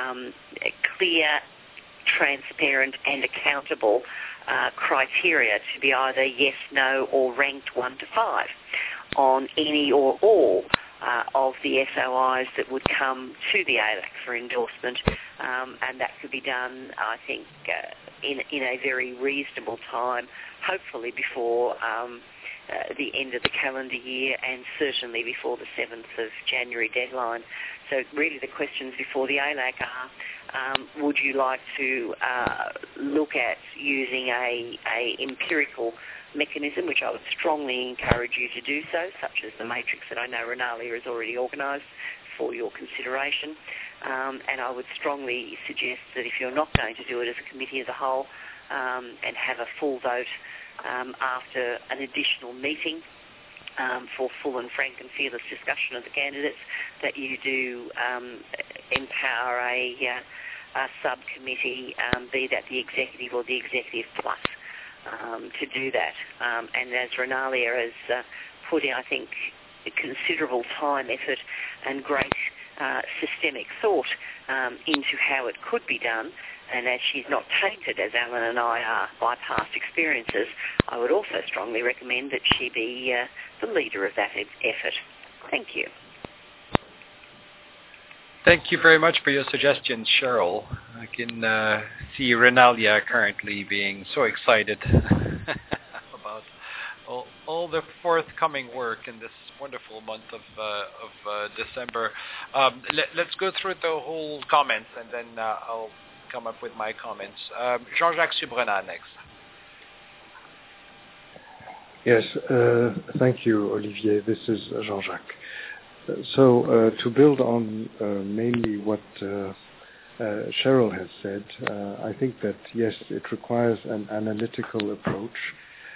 clear, transparent and accountable criteria to be either yes, no or ranked 1 to 5 on any or all of the SOIs that would come to the ALAC for endorsement, and that could be done, I think, in a very reasonable time, hopefully before the end of the calendar year and certainly before the 7th of January deadline. So really the questions before the ALAC are, would you like to look at using a empirical mechanism, which I would strongly encourage you to do so, such as the matrix that I know Renalia has already organised for your consideration. And I would strongly suggest that if you're not going to do it as a committee as a whole and have a full vote after an additional meeting for full and frank and fearless discussion of the candidates, that you do empower a subcommittee, be that the executive or the executive plus, to do that. And as Renalia has put in, I think, considerable time, effort and great systemic thought into how it could be done, and as she's not tainted, as Alan and I are, by past experiences, I would also strongly recommend that she be the leader of that effort. Thank you. Thank you very much for your suggestions, Cheryl. I can see Renalia currently being so excited about all the forthcoming work in this wonderful month of December. Let's go through the whole comments, and then I'll come up with my comments. Jean-Jacques Subrenat next. Yes, thank you, Olivier. This is Jean-Jacques. So to build on mainly what Cheryl has said, I think that, yes, it requires an analytical approach.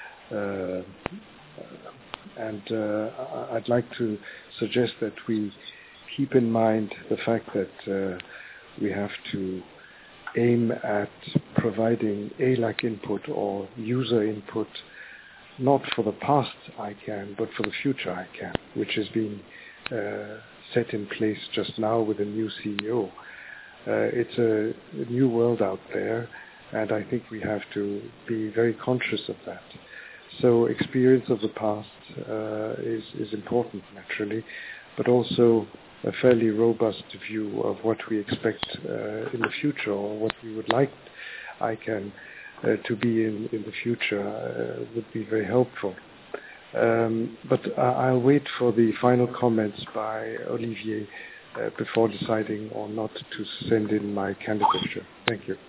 And I'd like to suggest that we keep in mind the fact that we have to aim at providing ALAC input or user input, not for the past ICANN, but for the future ICANN, which is being set in place just now with a new CEO. It's a new world out there, and I think we have to be very conscious of that. So experience of the past is important, naturally, but also a fairly robust view of what we expect in the future, or what we would like ICANN to be in the future would be very helpful. But I'll wait for the final comments by Olivier before deciding or not to send in my candidature. Thank you.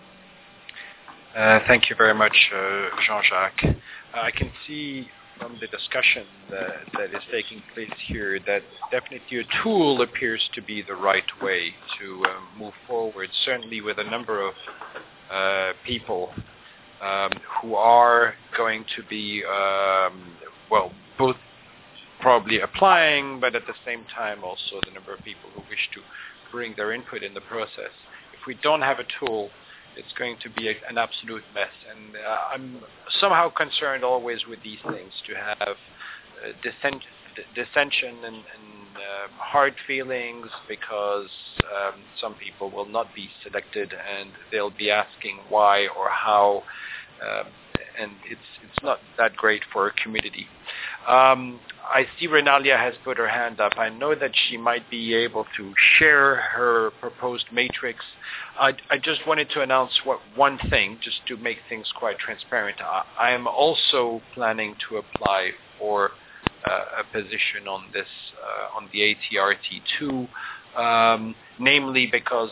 Thank you very much, Jean-Jacques. I can see from the discussion that is taking place here that definitely a tool appears to be the right way to move forward, certainly with a number of people who are going to be, both probably applying, but at the same time also the number of people who wish to bring their input in the process. If we don't have a tool, it's going to be an absolute mess. And I'm somehow concerned always with these things, to have dissension and hard feelings because some people will not be selected and they'll be asking why or how, and it's not that great for a community. I see Renalia has put her hand up. I know that she might be able to share her proposed matrix. I just wanted to announce one thing, just to make things quite transparent. I am also planning to apply for a position on this, on the ATRT2, namely because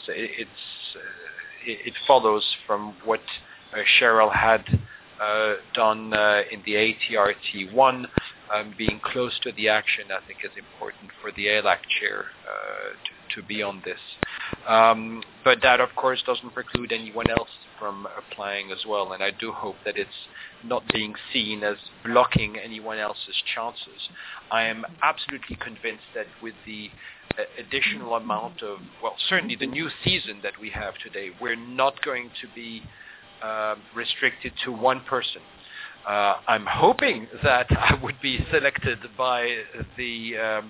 it follows from what Cheryl had done in the ATRT1. Being close to the action, I think, is important for the ALAC chair to be on this. But that, of course, doesn't preclude anyone else from applying as well. And I do hope that it's not being seen as blocking anyone else's chances. I am absolutely convinced that with the additional amount of, certainly the new season that we have today, we're not going to be restricted to one person. I'm hoping that I would be selected by the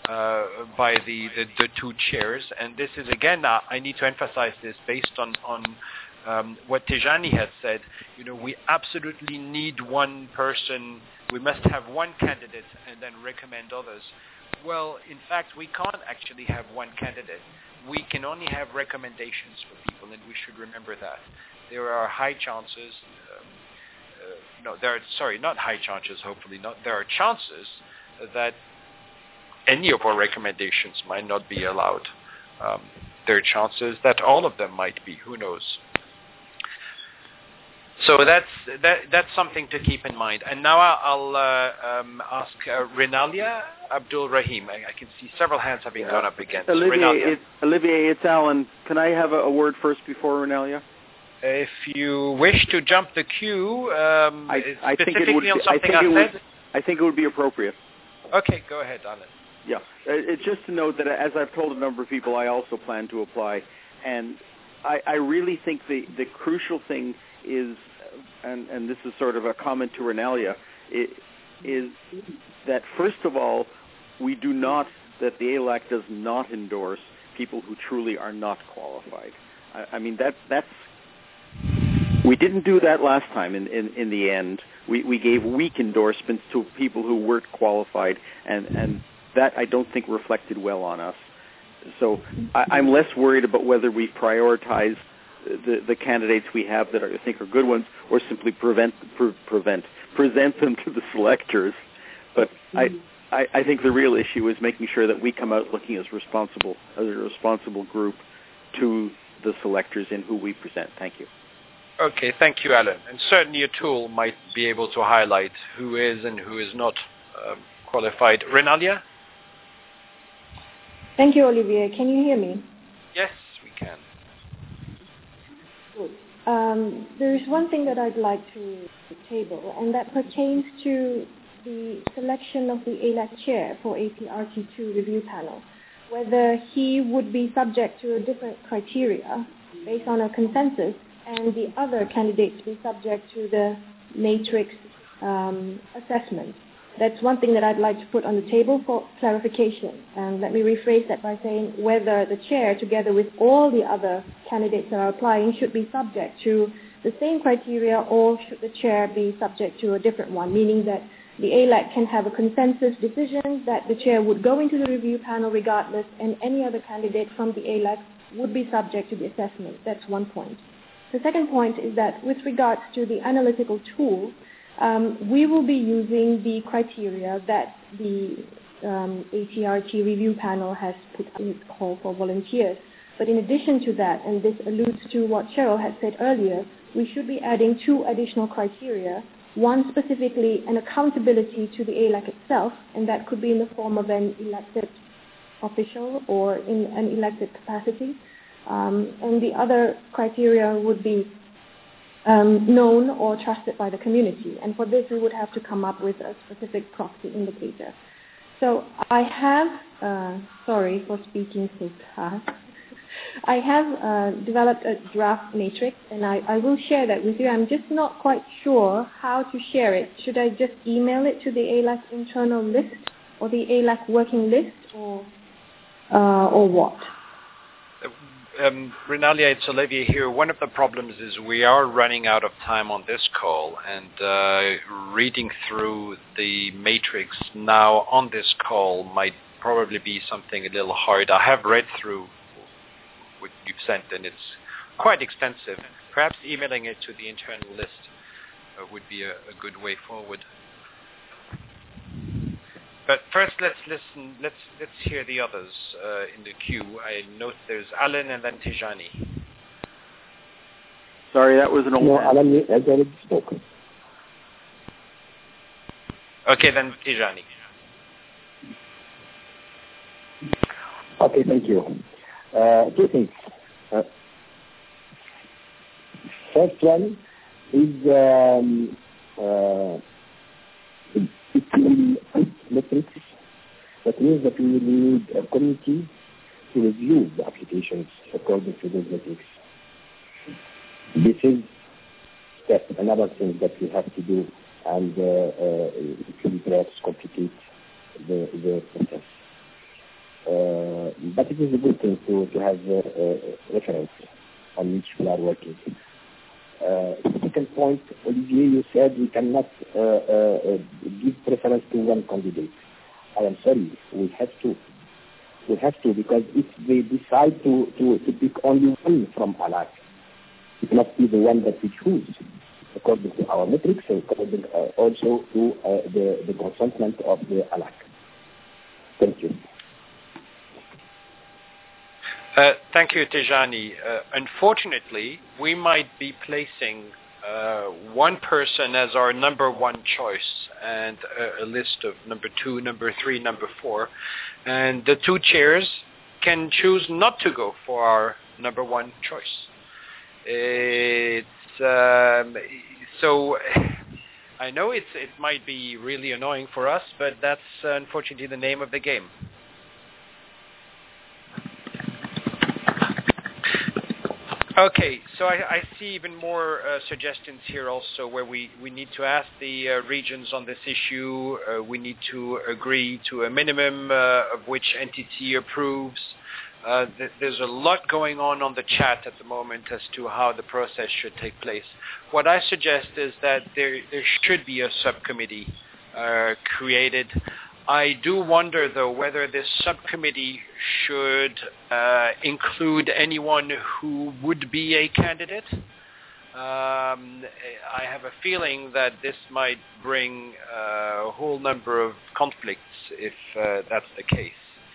two chairs, and this is again, I need to emphasize this based on what Tejani has said. We absolutely need one person. We must have one candidate and then recommend others. Well, in fact, we can't actually have one candidate. We can only have recommendations for people, and we should remember that. There are high chances. Not high chances, hopefully not. There are chances that any of our recommendations might not be allowed. There are chances that all of them might be. Who knows? So that's something to keep in mind. And now I'll ask Renalia Abdul Rahim. I can see several hands having gone up again. Olivier, it's Alan. Can I have a word first before Renalia? If you wish to jump the queue, I think it would be appropriate. Okay, go ahead, Alan. Yeah, it's just to note that as I've told a number of people, I also plan to apply, and I really think the crucial thing is, and this is sort of a comment to Renalia, is that first of all, that the ALAC does not endorse people who truly are not qualified. I mean, that's. We didn't do that last time in the end. We gave weak endorsements to people who weren't qualified, and that I don't think reflected well on us. So I'm less worried about whether we prioritize the candidates we have that I think are good ones, or simply prevent. present them to the selectors. But I think the real issue is making sure that we come out looking as a responsible group to the selectors in who we present. Thank you. Okay, thank you, Alan. And certainly a tool might be able to highlight who is and who is not qualified. Renalia? Thank you, Olivier. Can you hear me? Yes, we can. Good. There is one thing that I'd like to table, and that pertains to the selection of the ALAC chair for APRT2 review panel, whether he would be subject to a different criteria based on a consensus and the other candidates be subject to the matrix assessment. That's one thing that I'd like to put on the table for clarification. And let me rephrase that by saying whether the chair, together with all the other candidates that are applying, should be subject to the same criteria, or should the chair be subject to a different one, meaning that the ALAC can have a consensus decision that the chair would go into the review panel regardless, and any other candidate from the ALAC would be subject to the assessment. That's one point. The second point is that with regards to the analytical tool, we will be using the criteria that the ATRT review panel has put in its call for volunteers. But in addition to that, and this alludes to what Cheryl had said earlier, we should be adding 2 additional criteria. One specifically an accountability to the ALAC itself, and that could be in the form of an elected official or in an elected capacity. And the other criteria would be known or trusted by the community. And for this, we would have to come up with a specific proxy indicator. So I have, sorry for speaking so fast, I have developed a draft matrix, and I will share that with you. I'm just not quite sure how to share it. Should I just email it to the ALAC internal list or the ALAC working list, or what? Renalia, it's Olivier here. One of the problems is we are running out of time on this call, and reading through the matrix now on this call might probably be something a little hard. I have read through what you've sent, and it's quite extensive. Perhaps emailing it to the internal list would be a good way forward. But first, let's listen. Let's hear the others in the queue. I note there's Alan and then Tijani. Sorry, that was an old man. Alan has already spoken. Okay, then Tijani. Okay, thank you. 2 things. First one is metrics. That means that we will need a committee to review the applications according to those metrics. This is another thing that we have to do, and it will perhaps complicate the process. But it is a good thing to have a reference on which we are working. Second point, Olivier, you said we cannot give preference to one candidate. I am sorry, we have to. We have to, because if they decide to pick only one from ALAC, it must be the one that we choose, according to our metrics, and according also to the consentment of the ALAC. Thank you. Thank you, Tijani. Unfortunately, we might be placing one person as our number 1 choice, and a list of number 2, number 3, number 4, and the 2 chairs can choose not to go for our number 1 choice. It's so I know it might be really annoying for us, but that's unfortunately the name of the game. Okay, so I see even more suggestions here also, where we need to ask the regions on this issue. We need to agree to a minimum of which entity approves. There's a lot going on the chat at the moment as to how the process should take place. What I suggest is that there should be a subcommittee created. I do wonder, though, whether this subcommittee should include anyone who would be a candidate. I have a feeling that this might bring a whole number of conflicts if that's the case.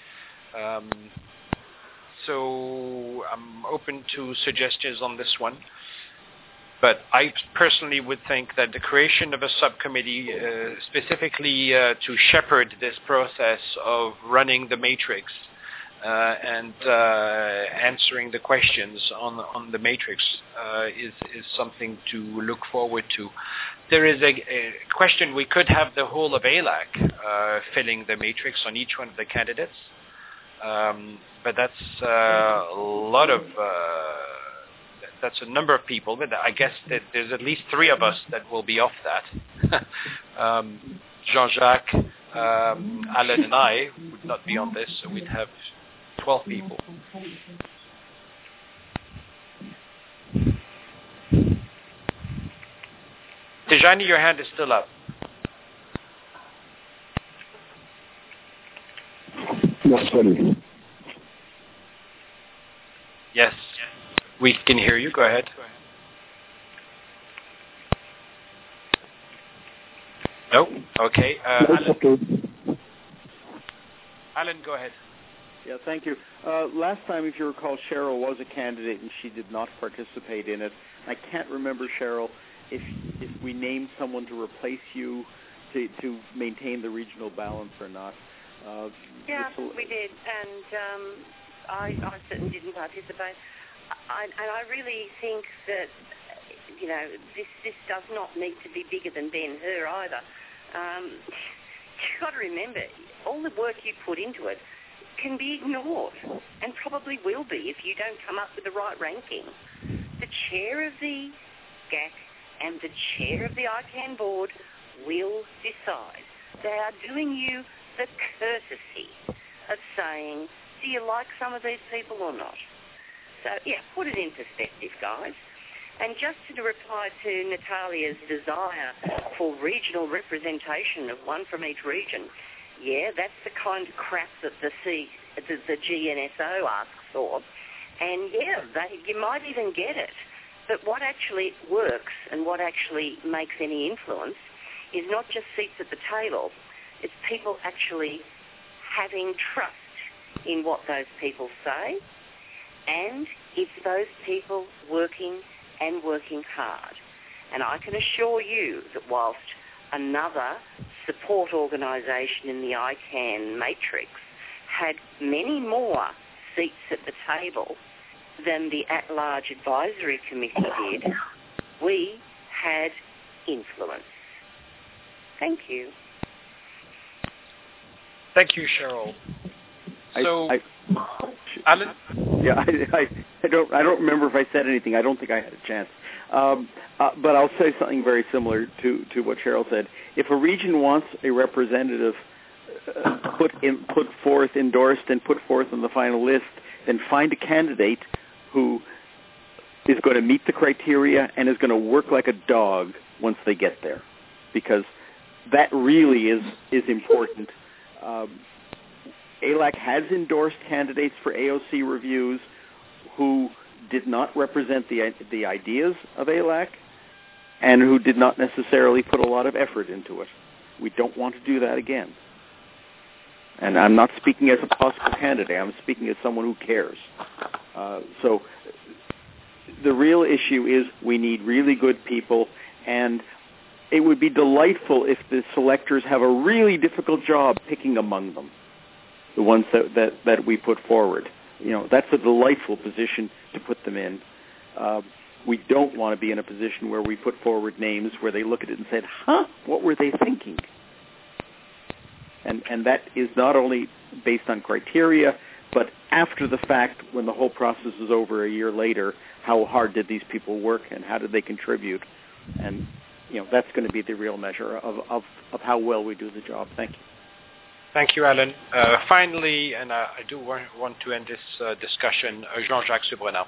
So I'm open to suggestions on this one. But I personally would think that the creation of a subcommittee specifically to shepherd this process of running the matrix and answering the questions on the matrix is something to look forward to. There is a question, we could have the whole of ALAC filling the matrix on each one of the candidates, but that's a lot of... that's a number of people, but I guess that there's at least 3 of us that will be off that. Jean-Jacques, Alan and I would not be on this, so we'd have 12 people. Tijani, your hand is still up. Yes, sorry. Yes. We can hear you. Go ahead. No? Okay. Alan, go ahead. Yeah, thank you. Last time, if you recall, Cheryl was a candidate and she did not participate in it. I can't remember, Cheryl, if we named someone to replace you to maintain the regional balance or not. Yeah, we did, and I certainly didn't participate. And I really think that, this does not need to be bigger than Ben-Hur either. You've got to remember, all the work you put into it can be ignored, and probably will be if you don't come up with the right ranking. The chair of the GAC and the chair of the ICANN board will decide. They are doing you the courtesy of saying, do you like some of these people or not? So, yeah, put it in perspective, guys. And just to reply to Natalia's desire for regional representation of one from each region, yeah, that's the kind of crap that the GNSO asks for. And, yeah, you might even get it. But what actually works and what actually makes any influence is not just seats at the table. It's people actually having trust in what those people say, and it's those people working and working hard. And I can assure you that whilst another support organisation in the ICANN matrix had many more seats at the table than the at-large advisory committee did, we had influence. Thank you. Thank you, Cheryl. So, Alan? Yeah, I don't remember if I said anything. I don't think I had a chance. But I'll say something very similar to what Cheryl said. If a region wants a representative put forth, endorsed, and put forth on the final list, then find a candidate who is going to meet the criteria and is going to work like a dog once they get there, because that really is important. ALAC has endorsed candidates for AOC reviews who did not represent the ideas of ALAC and who did not necessarily put a lot of effort into it. We don't want to do that again. And I'm not speaking as a possible candidate. I'm speaking as someone who cares. So the real issue is we need really good people, and it would be delightful if the selectors have a really difficult job picking among them, the ones that we put forward. That's a delightful position to put them in. We don't want to be in a position where we put forward names where they look at it and said, what were they thinking? And that is not only based on criteria, but after the fact, when the whole process is over a year later, how hard did these people work and how did they contribute? And that's going to be the real measure of how well we do the job. Thank you. Thank you, Alan. Finally, and I do want to end this discussion, Jean-Jacques Subrenat.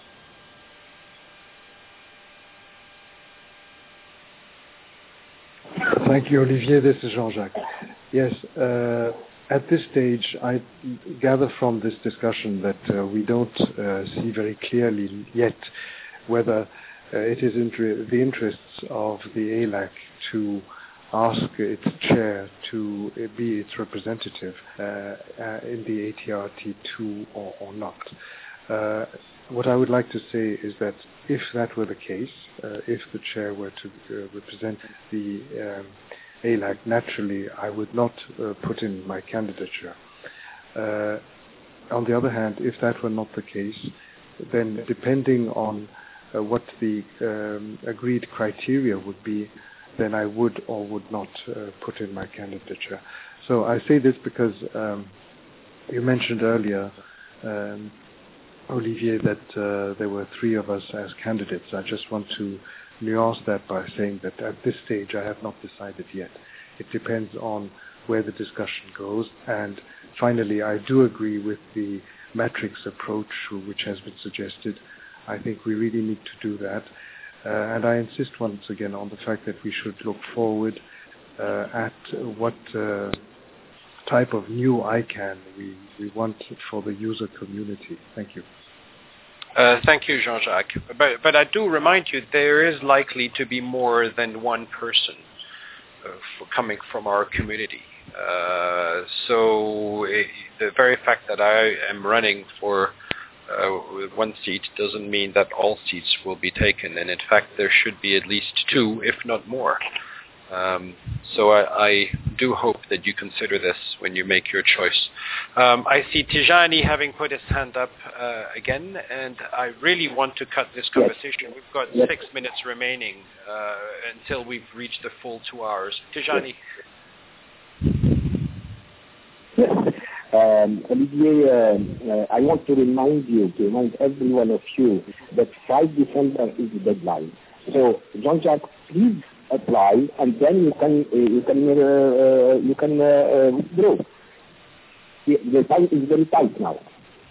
Thank you, Olivier. This is Jean-Jacques. Yes, at this stage, I gather from this discussion that we don't see very clearly yet whether it is the interests of the ALAC to ask its chair to be its representative in the ATRT2 or not. What I would like to say is that if that were the case, if the chair were to represent the ALAC, naturally I would not put in my candidature. On the other hand, if that were not the case, then depending on what the agreed criteria would be, then I would or would not put in my candidature. So I say this because you mentioned earlier, Olivier, that there were 3 of us as candidates. I just want to nuance that by saying that at this stage I have not decided yet. It depends on where the discussion goes. And finally, I do agree with the matrix approach which has been suggested. I think we really need to do that. And I insist once again on the fact that we should look forward at what type of new ICANN we want for the user community. Thank you. Thank you, Jean-Jacques. But I do remind you, there is likely to be more than one person coming from our community. So the very fact that I am running for one seat doesn't mean that all seats will be taken, and in fact there should be at least 2, if not more. So I do hope that you consider this when you make your choice. I see Tijani having put his hand up again, and I really want to cut this conversation. We've got 6 minutes remaining until we've reached the full 2 hours. Tijani. Olivier, I want to remind every one of you that 5 December is the deadline. So, Jean-Jacques, please apply, and then you can withdraw. The time is very tight now.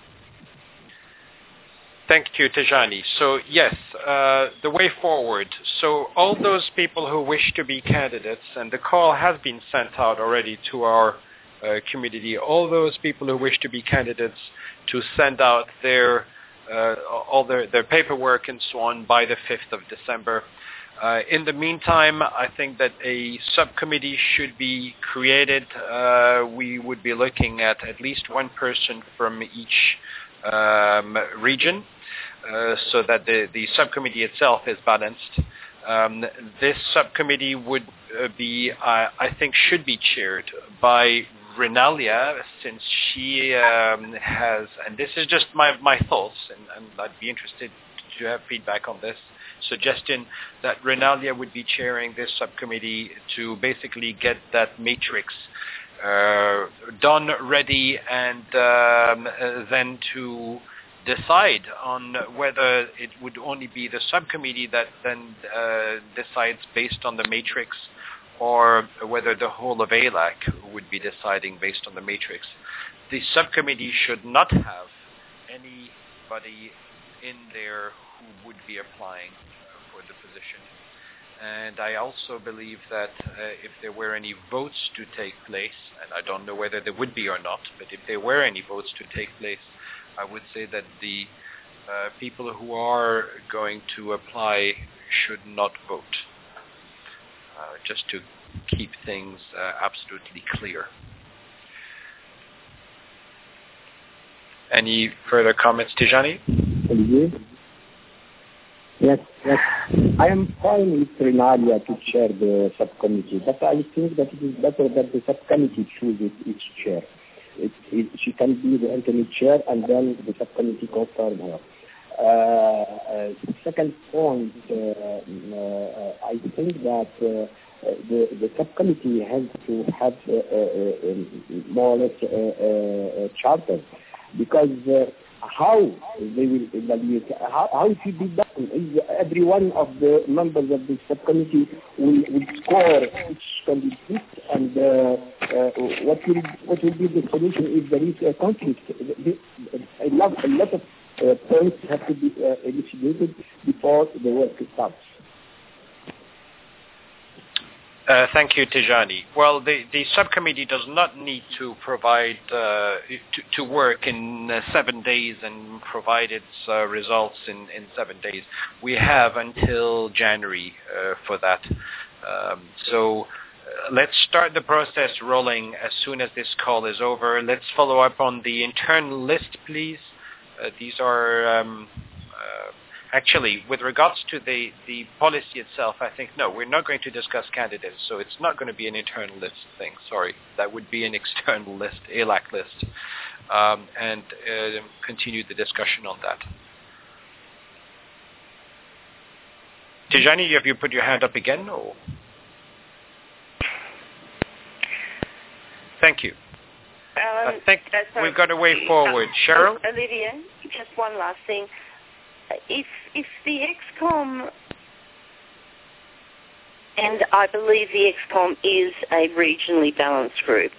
Thank you, Tijani. So yes, the way forward. So all those people who wish to be candidates, and the call has been sent out already to our community, all those people who wish to be candidates to send out their all their paperwork and so on by the 5th of December. In the meantime, I think that a subcommittee should be created. We would be looking at least one person from each region so that the subcommittee itself is balanced. This subcommittee would be, I think, should be chaired by Renalia, since she has, and this is just my thoughts, and I'd be interested to have feedback on this suggestion, that Renalia would be chairing this subcommittee to basically get that matrix done, ready, and then to decide on whether it would only be the subcommittee that then decides based on the matrix, or whether the whole of ALAC would be deciding based on the matrix. The subcommittee should not have anybody in there who would be applying for the position. And I also believe that if there were any votes to take place, and I don't know whether there would be or not, but if there were any votes to take place, I would say that the people who are going to apply should not vote. Just to keep things absolutely clear. Any further comments, Tijani? Yes. I am fine with Renalia to chair the subcommittee, but I think that it is better that the subcommittee chooses its chair. She can be the alternate chair, and then the subcommittee confirms her. Second point, I think that the subcommittee has to have more or less a charter, because how they will evaluate, how it will be done is every one of the members of the subcommittee will score each candidate, and what will be the solution if there is a conflict. A lot of points have to be elucidated before the work starts. Thank you, Tijani. Well, the subcommittee does not need to provide to work in 7 days and provide its results in 7 days. We have until January for that. So let's start the process rolling as soon as this call is over. Let's follow up on the internal list, please. These are actually, with regards to the policy itself, I think, no, we're not going to discuss candidates, so it's not going to be an internal list thing. Sorry, that would be an external list, ALAC list, and continue the discussion on that. Tijani, have you put your hand up again? Or? Thank you. I think we've got a way forward. Cheryl? Olivia, just one last thing. If the ExCom, and I believe the ExCom is a regionally balanced group,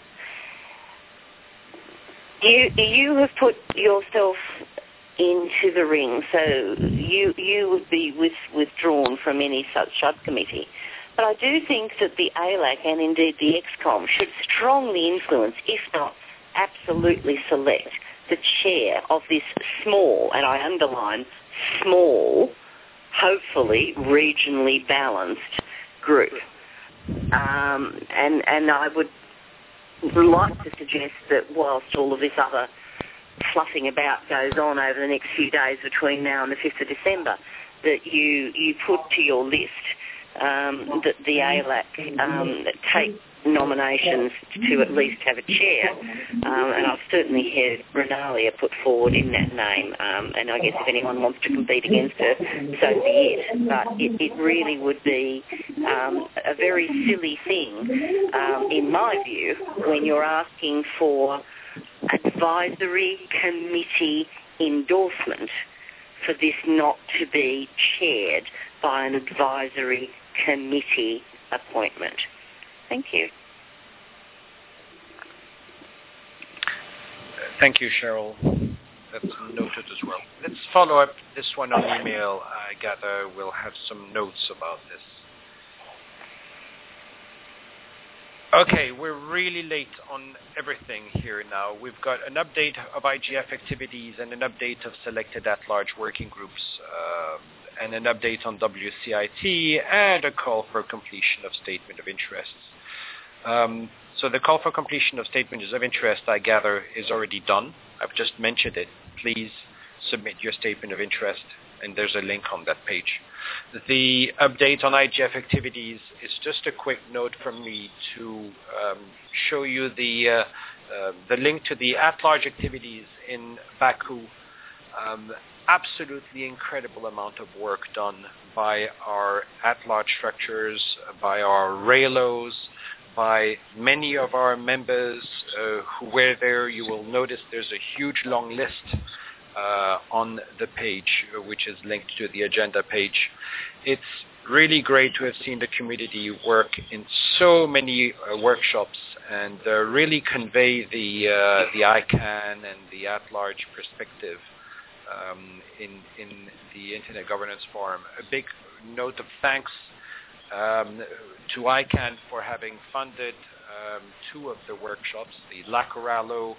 you have put yourself into the ring, so you would be withdrawn from any such subcommittee. But I do think that the ALAC and indeed the ExCom should strongly influence, if not absolutely select, the chair of this small, and I underline small, hopefully regionally balanced group. And I would like to suggest that whilst all of this other fluffing about goes on over the next few days between now and the 5th of December, that you put to your list that the ALAC take nominations to at least have a chair, and I've certainly heard Renalia put forward in that name, and I guess if anyone wants to compete against her, so be it. But it really would be a very silly thing, in my view, when you're asking for advisory committee endorsement for this not to be chaired by an advisory committee appointment. Thank you. Thank you, Cheryl. That's noted as well. Let's follow up this one on email. I gather we'll have some notes about this. Okay, we're really late on everything here now. We've got an update of IGF activities and an update of selected at-large working groups, and an update on WCIT, and a call for completion of statement of interests. So the call for completion of statements of interest, I gather, is already done. I've just mentioned it. Please submit your statement of interest, and there's a link on that page. The update on IGF activities is just a quick note from me to show you the link to the at-large activities in Baku. Absolutely incredible amount of work done by our at-large structures, by our RALOs, by many of our members who were there. You will notice there's a huge long list on the page, which is linked to the agenda page. It's really great to have seen the community work in so many workshops and really convey the ICANN and the at-large perspective in the Internet Governance Forum. A big note of thanks to ICANN for having funded two of the workshops, the LACRALO,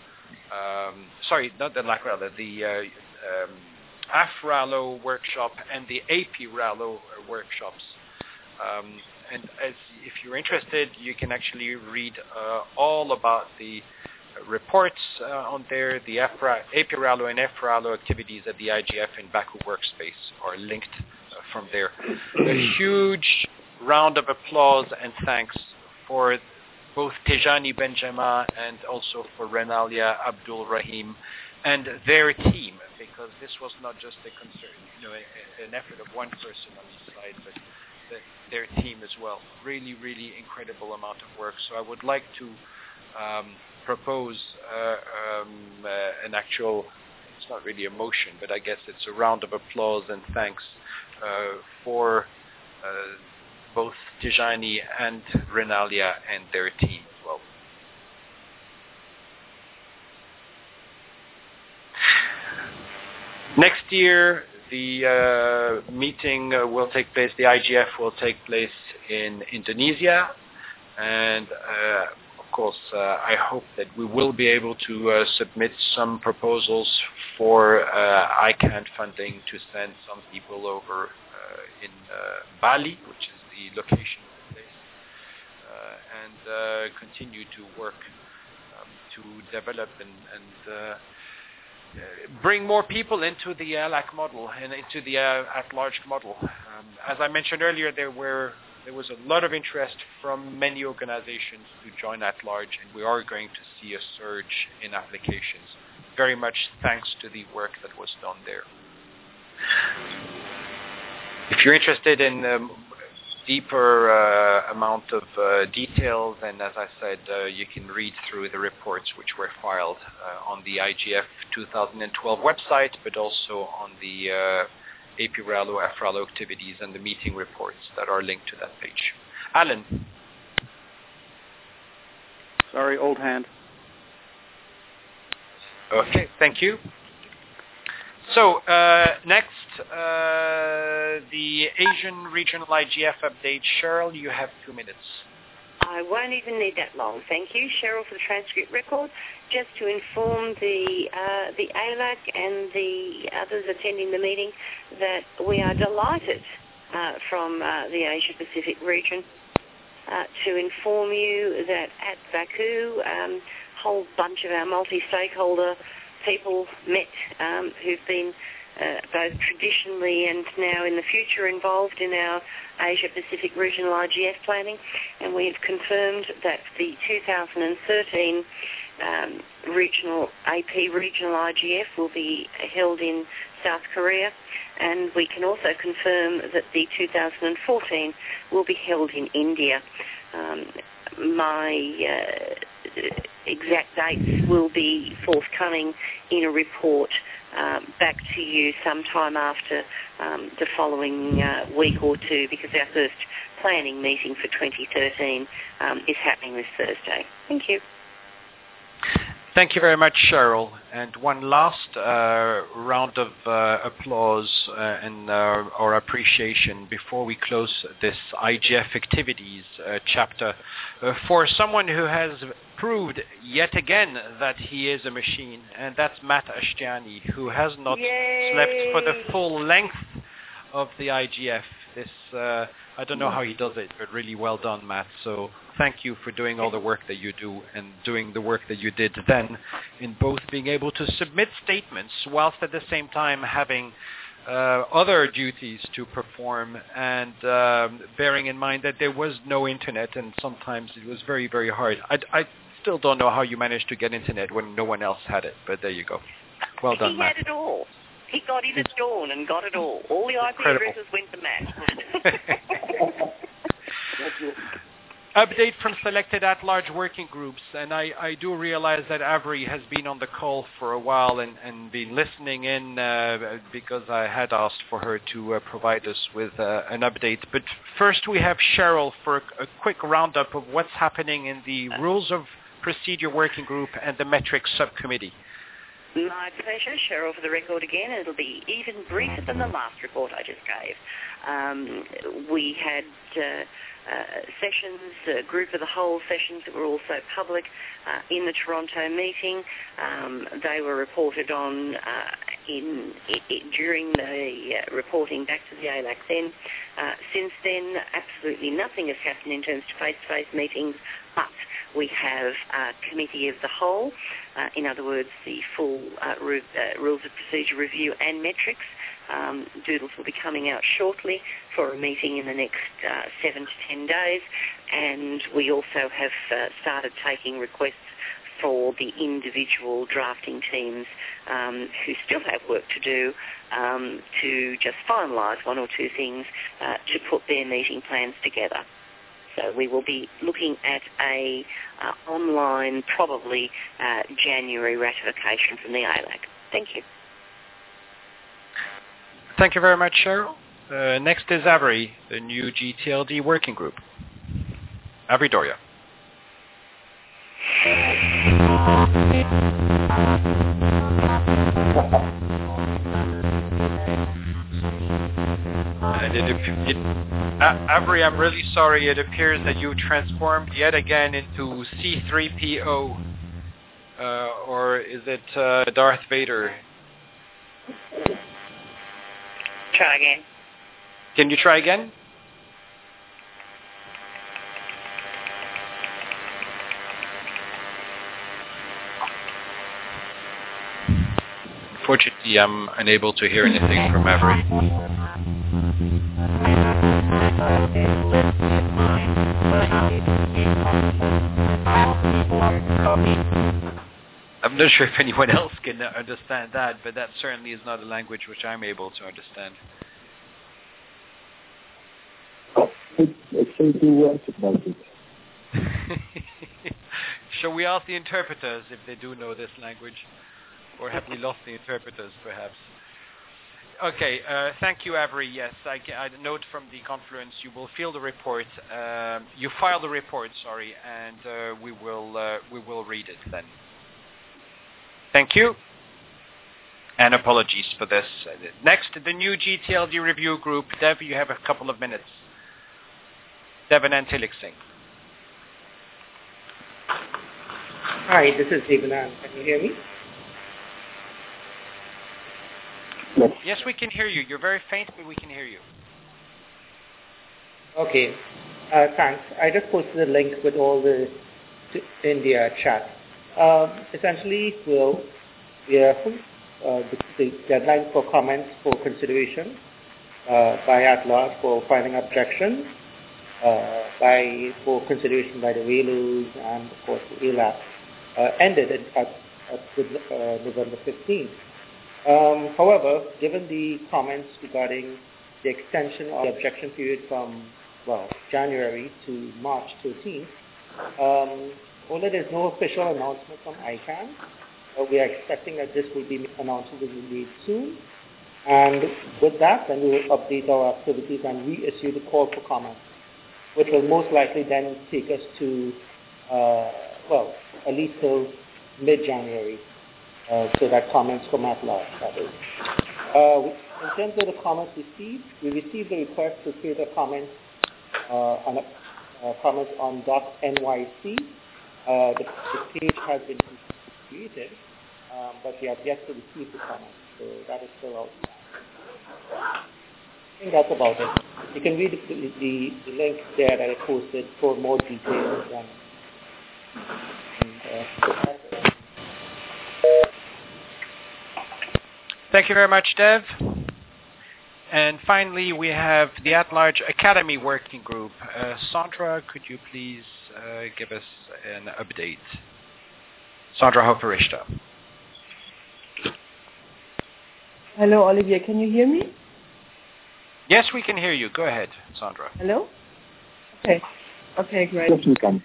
the AFRALO workshop and the APRALO workshops. And if you're interested, you can actually read all about the reports on there. The APRALO and AFRALO activities at the IGF in Baku Workspace are linked from there. A huge round of applause and thanks for both Tejani Benjamin and also for Renalia Abdul Rahim and their team, because this was not just a concern, an effort of one person on each side, but their team as well. Really, really incredible amount of work. So I would like to propose an actual, it's not really a motion, but I guess it's a round of applause and thanks for both Tijani and Renalia and their team as well. Next year, the meeting will take place, the IGF will take place in Indonesia. And of course, I hope that we will be able to submit some proposals for ICANN funding to send some people over in Bali, which is the location of the place, and continue to work to develop and bring more people into the ALAC model and into the at-large model. As I mentioned earlier, there was a lot of interest from many organizations to join at-large, and we are going to see a surge in applications, very much thanks to the work that was done there. If you're interested in deeper amount of detail, then as I said, you can read through the reports which were filed on the IGF 2012 website, but also on the AP-RALO, AFRALO activities and the meeting reports that are linked to that page. Alan. Sorry, old hand. Okay, thank you. So next, the Asian Regional IGF update. Cheryl, you have 2 minutes. I won't even need that long. Thank you, Cheryl, for the transcript record. Just to inform the ALAC and the others attending the meeting that we are delighted from the Asia Pacific region to inform you that at Baku, a whole bunch of our multi-stakeholder people met who've been both traditionally and now in the future involved in our Asia-Pacific regional IGF planning, and we've confirmed that the 2013 regional IGF will be held in South Korea, and we can also confirm that the 2014 will be held in India. My exact dates will be forthcoming in a report back to you sometime after the following week or two, because our first planning meeting for 2013 is happening this Thursday. Thank you. Thank you very much, Cheryl. And one last round of applause and or appreciation before we close this IGF activities chapter for someone who has proved yet again that he is a machine, and that's Matt Ashtiani, who has not slept for the full length of the IGF. This I don't know how he does it, but really well done, Matt. So thank you for doing all the work that you do and doing the work that you did then in both being able to submit statements whilst at the same time having other duties to perform, and bearing in mind that there was no internet and sometimes it was very, very hard. I still don't know how you managed to get internet when no one else had it, but there you go. Well done, Matt. He had it all. He got in at dawn and got it all. All the IP addresses went to Matt. Update from selected at-large working groups, and I do realize that Avery has been on the call for a while and been listening in because I had asked for her to provide us with an update. But first we have Cheryl for a quick roundup of what's happening in the Rules of Procedure Working Group and the Metrics Subcommittee. My pleasure, Cheryl, for the record again. It'll be even briefer than the last report I just gave. We had sessions, group of the whole sessions that were also public in the Toronto meeting. They were reported on during the reporting back to the ALAC then. Since then, absolutely nothing has happened in terms of face-to-face meetings, but we have a committee of the whole, in other words, the full Rules of Procedure Review and Metrics. Doodles will be coming out shortly for a meeting in the next 7 to 10 days, and we also have started taking requests for the individual drafting teams who still have work to do to just finalise one or two things to put their meeting plans together. So we will be looking at a online, probably January ratification from the ALAC. Thank you. Thank you very much, Cheryl. Next is Avery, the new GTLD working group. Avery Doria. Avery, I'm really sorry. It appears that you transformed yet again into C-3PO. Or is it Darth Vader? Try again. Can you try again? Unfortunately, I'm unable to hear anything from Avery. I'm not sure if anyone else can understand that, but that certainly is not a language which I'm able to understand. It's say 2 words about it. Shall we ask the interpreters if they do know this language? Or have we lost the interpreters, perhaps? Okay, thank you, Avery. Yes, I note from the Confluence you will fill the report. You file the report, sorry, and we will read it then. Thank you. And apologies for this. Next, the new GTLD review group. Dev, you have a couple of minutes. Devin Antilixing. Hi, this is Devanand. Can you hear me? Yes, we can hear you. You're very faint, but we can hear you. Okay. Thanks. I just posted a link with all the India chat. Essentially, the deadline for comments for consideration by at-large for filing objections, for consideration by the WALUs and, of course, the ALAC ended at November 15th. However, given the comments regarding the extension of the objection period from, January to March 13th, although there's no official announcement from ICANN, we are expecting that this will be announced will be made soon. And with that, then we will update our activities and reissue the call for comment, which will most likely then take us to, at least till mid-January. So that comments from at large, that is. In terms of the comments received, we received a request to create a comment comments on .nyc. The page has been created, but we have yet to receive the comments, so that is still out. I think that's about it. You can read the link there that I posted for more details. Thank you very much, Dev. And finally, we have the At-Large Academy Working Group. Sandra, could you please give us an update? Sandra Hofer-Richter. Hello, Olivier. Can you hear me? Yes, we can hear you. Go ahead, Sandra. Hello? Okay. Okay, great. Yes, we can.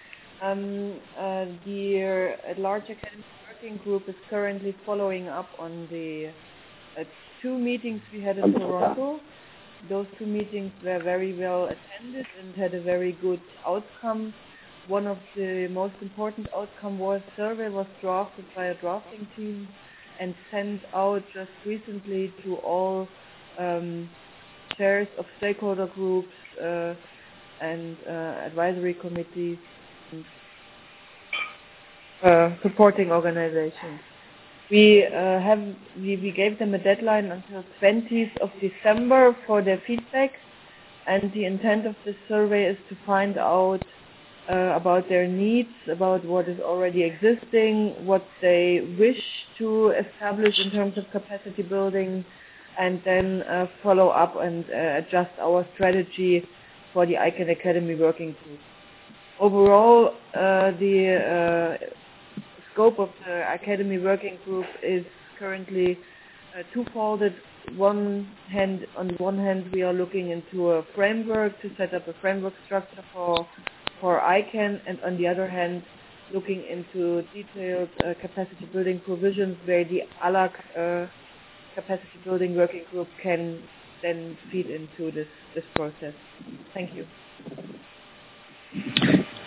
The At-Large Academy Working Group is currently following up on the 2 meetings we had in Toronto. Those 2 meetings were very well attended and had a very good outcome. One of the most important outcome was survey was drafted by a drafting team and sent out just recently to all chairs of stakeholder groups and advisory committees and supporting organizations. We gave them a deadline until 20th of December for their feedback, and the intent of this survey is to find out about their needs, about what is already existing, what they wish to establish in terms of capacity building, and then follow up and adjust our strategy for the ICANN Academy Working Group. Overall, the scope of the Academy Working Group is currently twofolded. On the one hand, we are looking into a framework to set up a framework structure for ICANN, and on the other hand, looking into detailed capacity building provisions where the ALAC capacity building working group can then feed into this process. Thank you.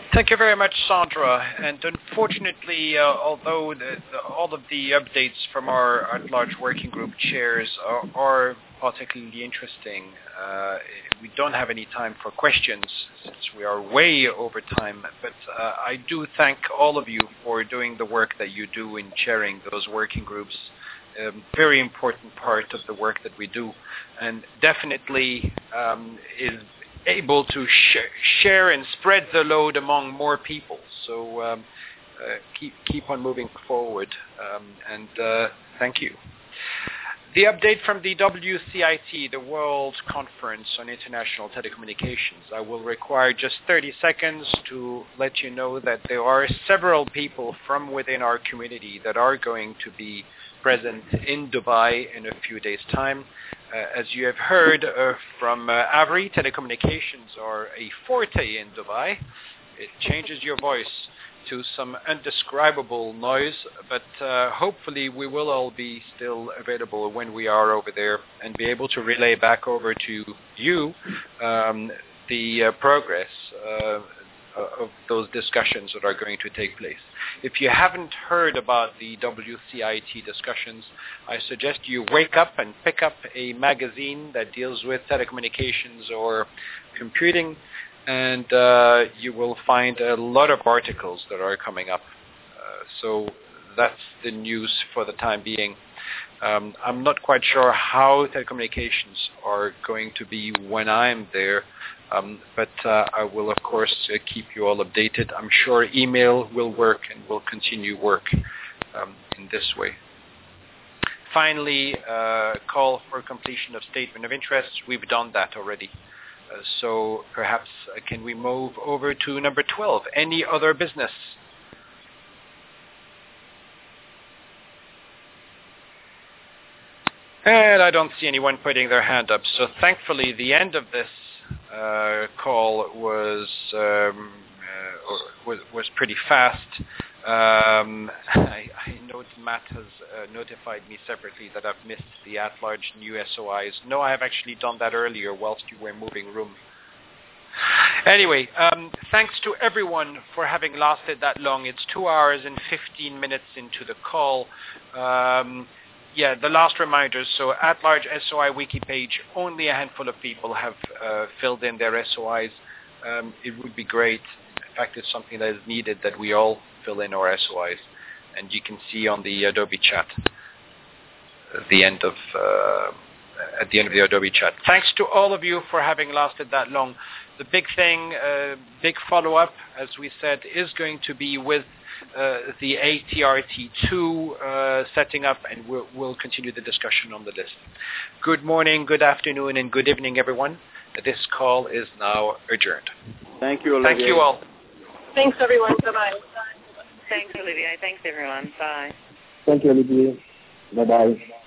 Thank you very much, Sandra. And unfortunately, although all of the updates from our at-large working group chairs are particularly interesting, we don't have any time for questions since we are way over time. But I do thank all of you for doing the work that you do in chairing those working groups. Very important part of the work that we do, and definitely is able to share and spread the load among more people. So keep on moving forward, and thank you. The update from the WCIT, the World Conference on International Telecommunications. I will require just 30 seconds to let you know that there are several people from within our community that are going to be present in Dubai in a few days' time. As you have heard from Avery, telecommunications are a forte in Dubai. It changes your voice to some indescribable noise, but hopefully we will all be still available when we are over there and be able to relay back over to you the progress of those discussions that are going to take place. If you haven't heard about the WCIT discussions, I suggest you wake up and pick up a magazine that deals with telecommunications or computing, and you will find a lot of articles that are coming up. So that's the news for the time being. I'm not quite sure how telecommunications are going to be when I'm there, but I will, of course, keep you all updated. I'm sure email will work and will continue work in this way. Finally, call for completion of statement of interest. We've done that already. So perhaps can we move over to number 12? Any other business? And I don't see anyone putting their hand up. So thankfully, the end of this call was pretty fast. I note Matt has notified me separately that I've missed the at-large new SOIs. No, I have actually done that earlier whilst you were moving room. Anyway, thanks to everyone for having lasted that long. It's 2 hours and 15 minutes into the call. Yeah, the last reminder, so at-large SOI wiki page, only a handful of people have filled in their SOIs. It would be great. In fact, it's something that is needed that we all fill in our SOIs. And you can see on the Adobe chat at the end of the Adobe chat. Thanks to all of you for having lasted that long. The big thing, big follow-up, as we said, is going to be with the ATRT2 setting up, and we'll continue the discussion on the list. Good morning, good afternoon, and good evening, everyone. This call is now adjourned. Thank you, Olivier. Thank you all. Thanks, everyone. Bye-bye. Thanks, Olivier. Thanks, everyone. Bye. Thank you, Olivier. Bye-bye.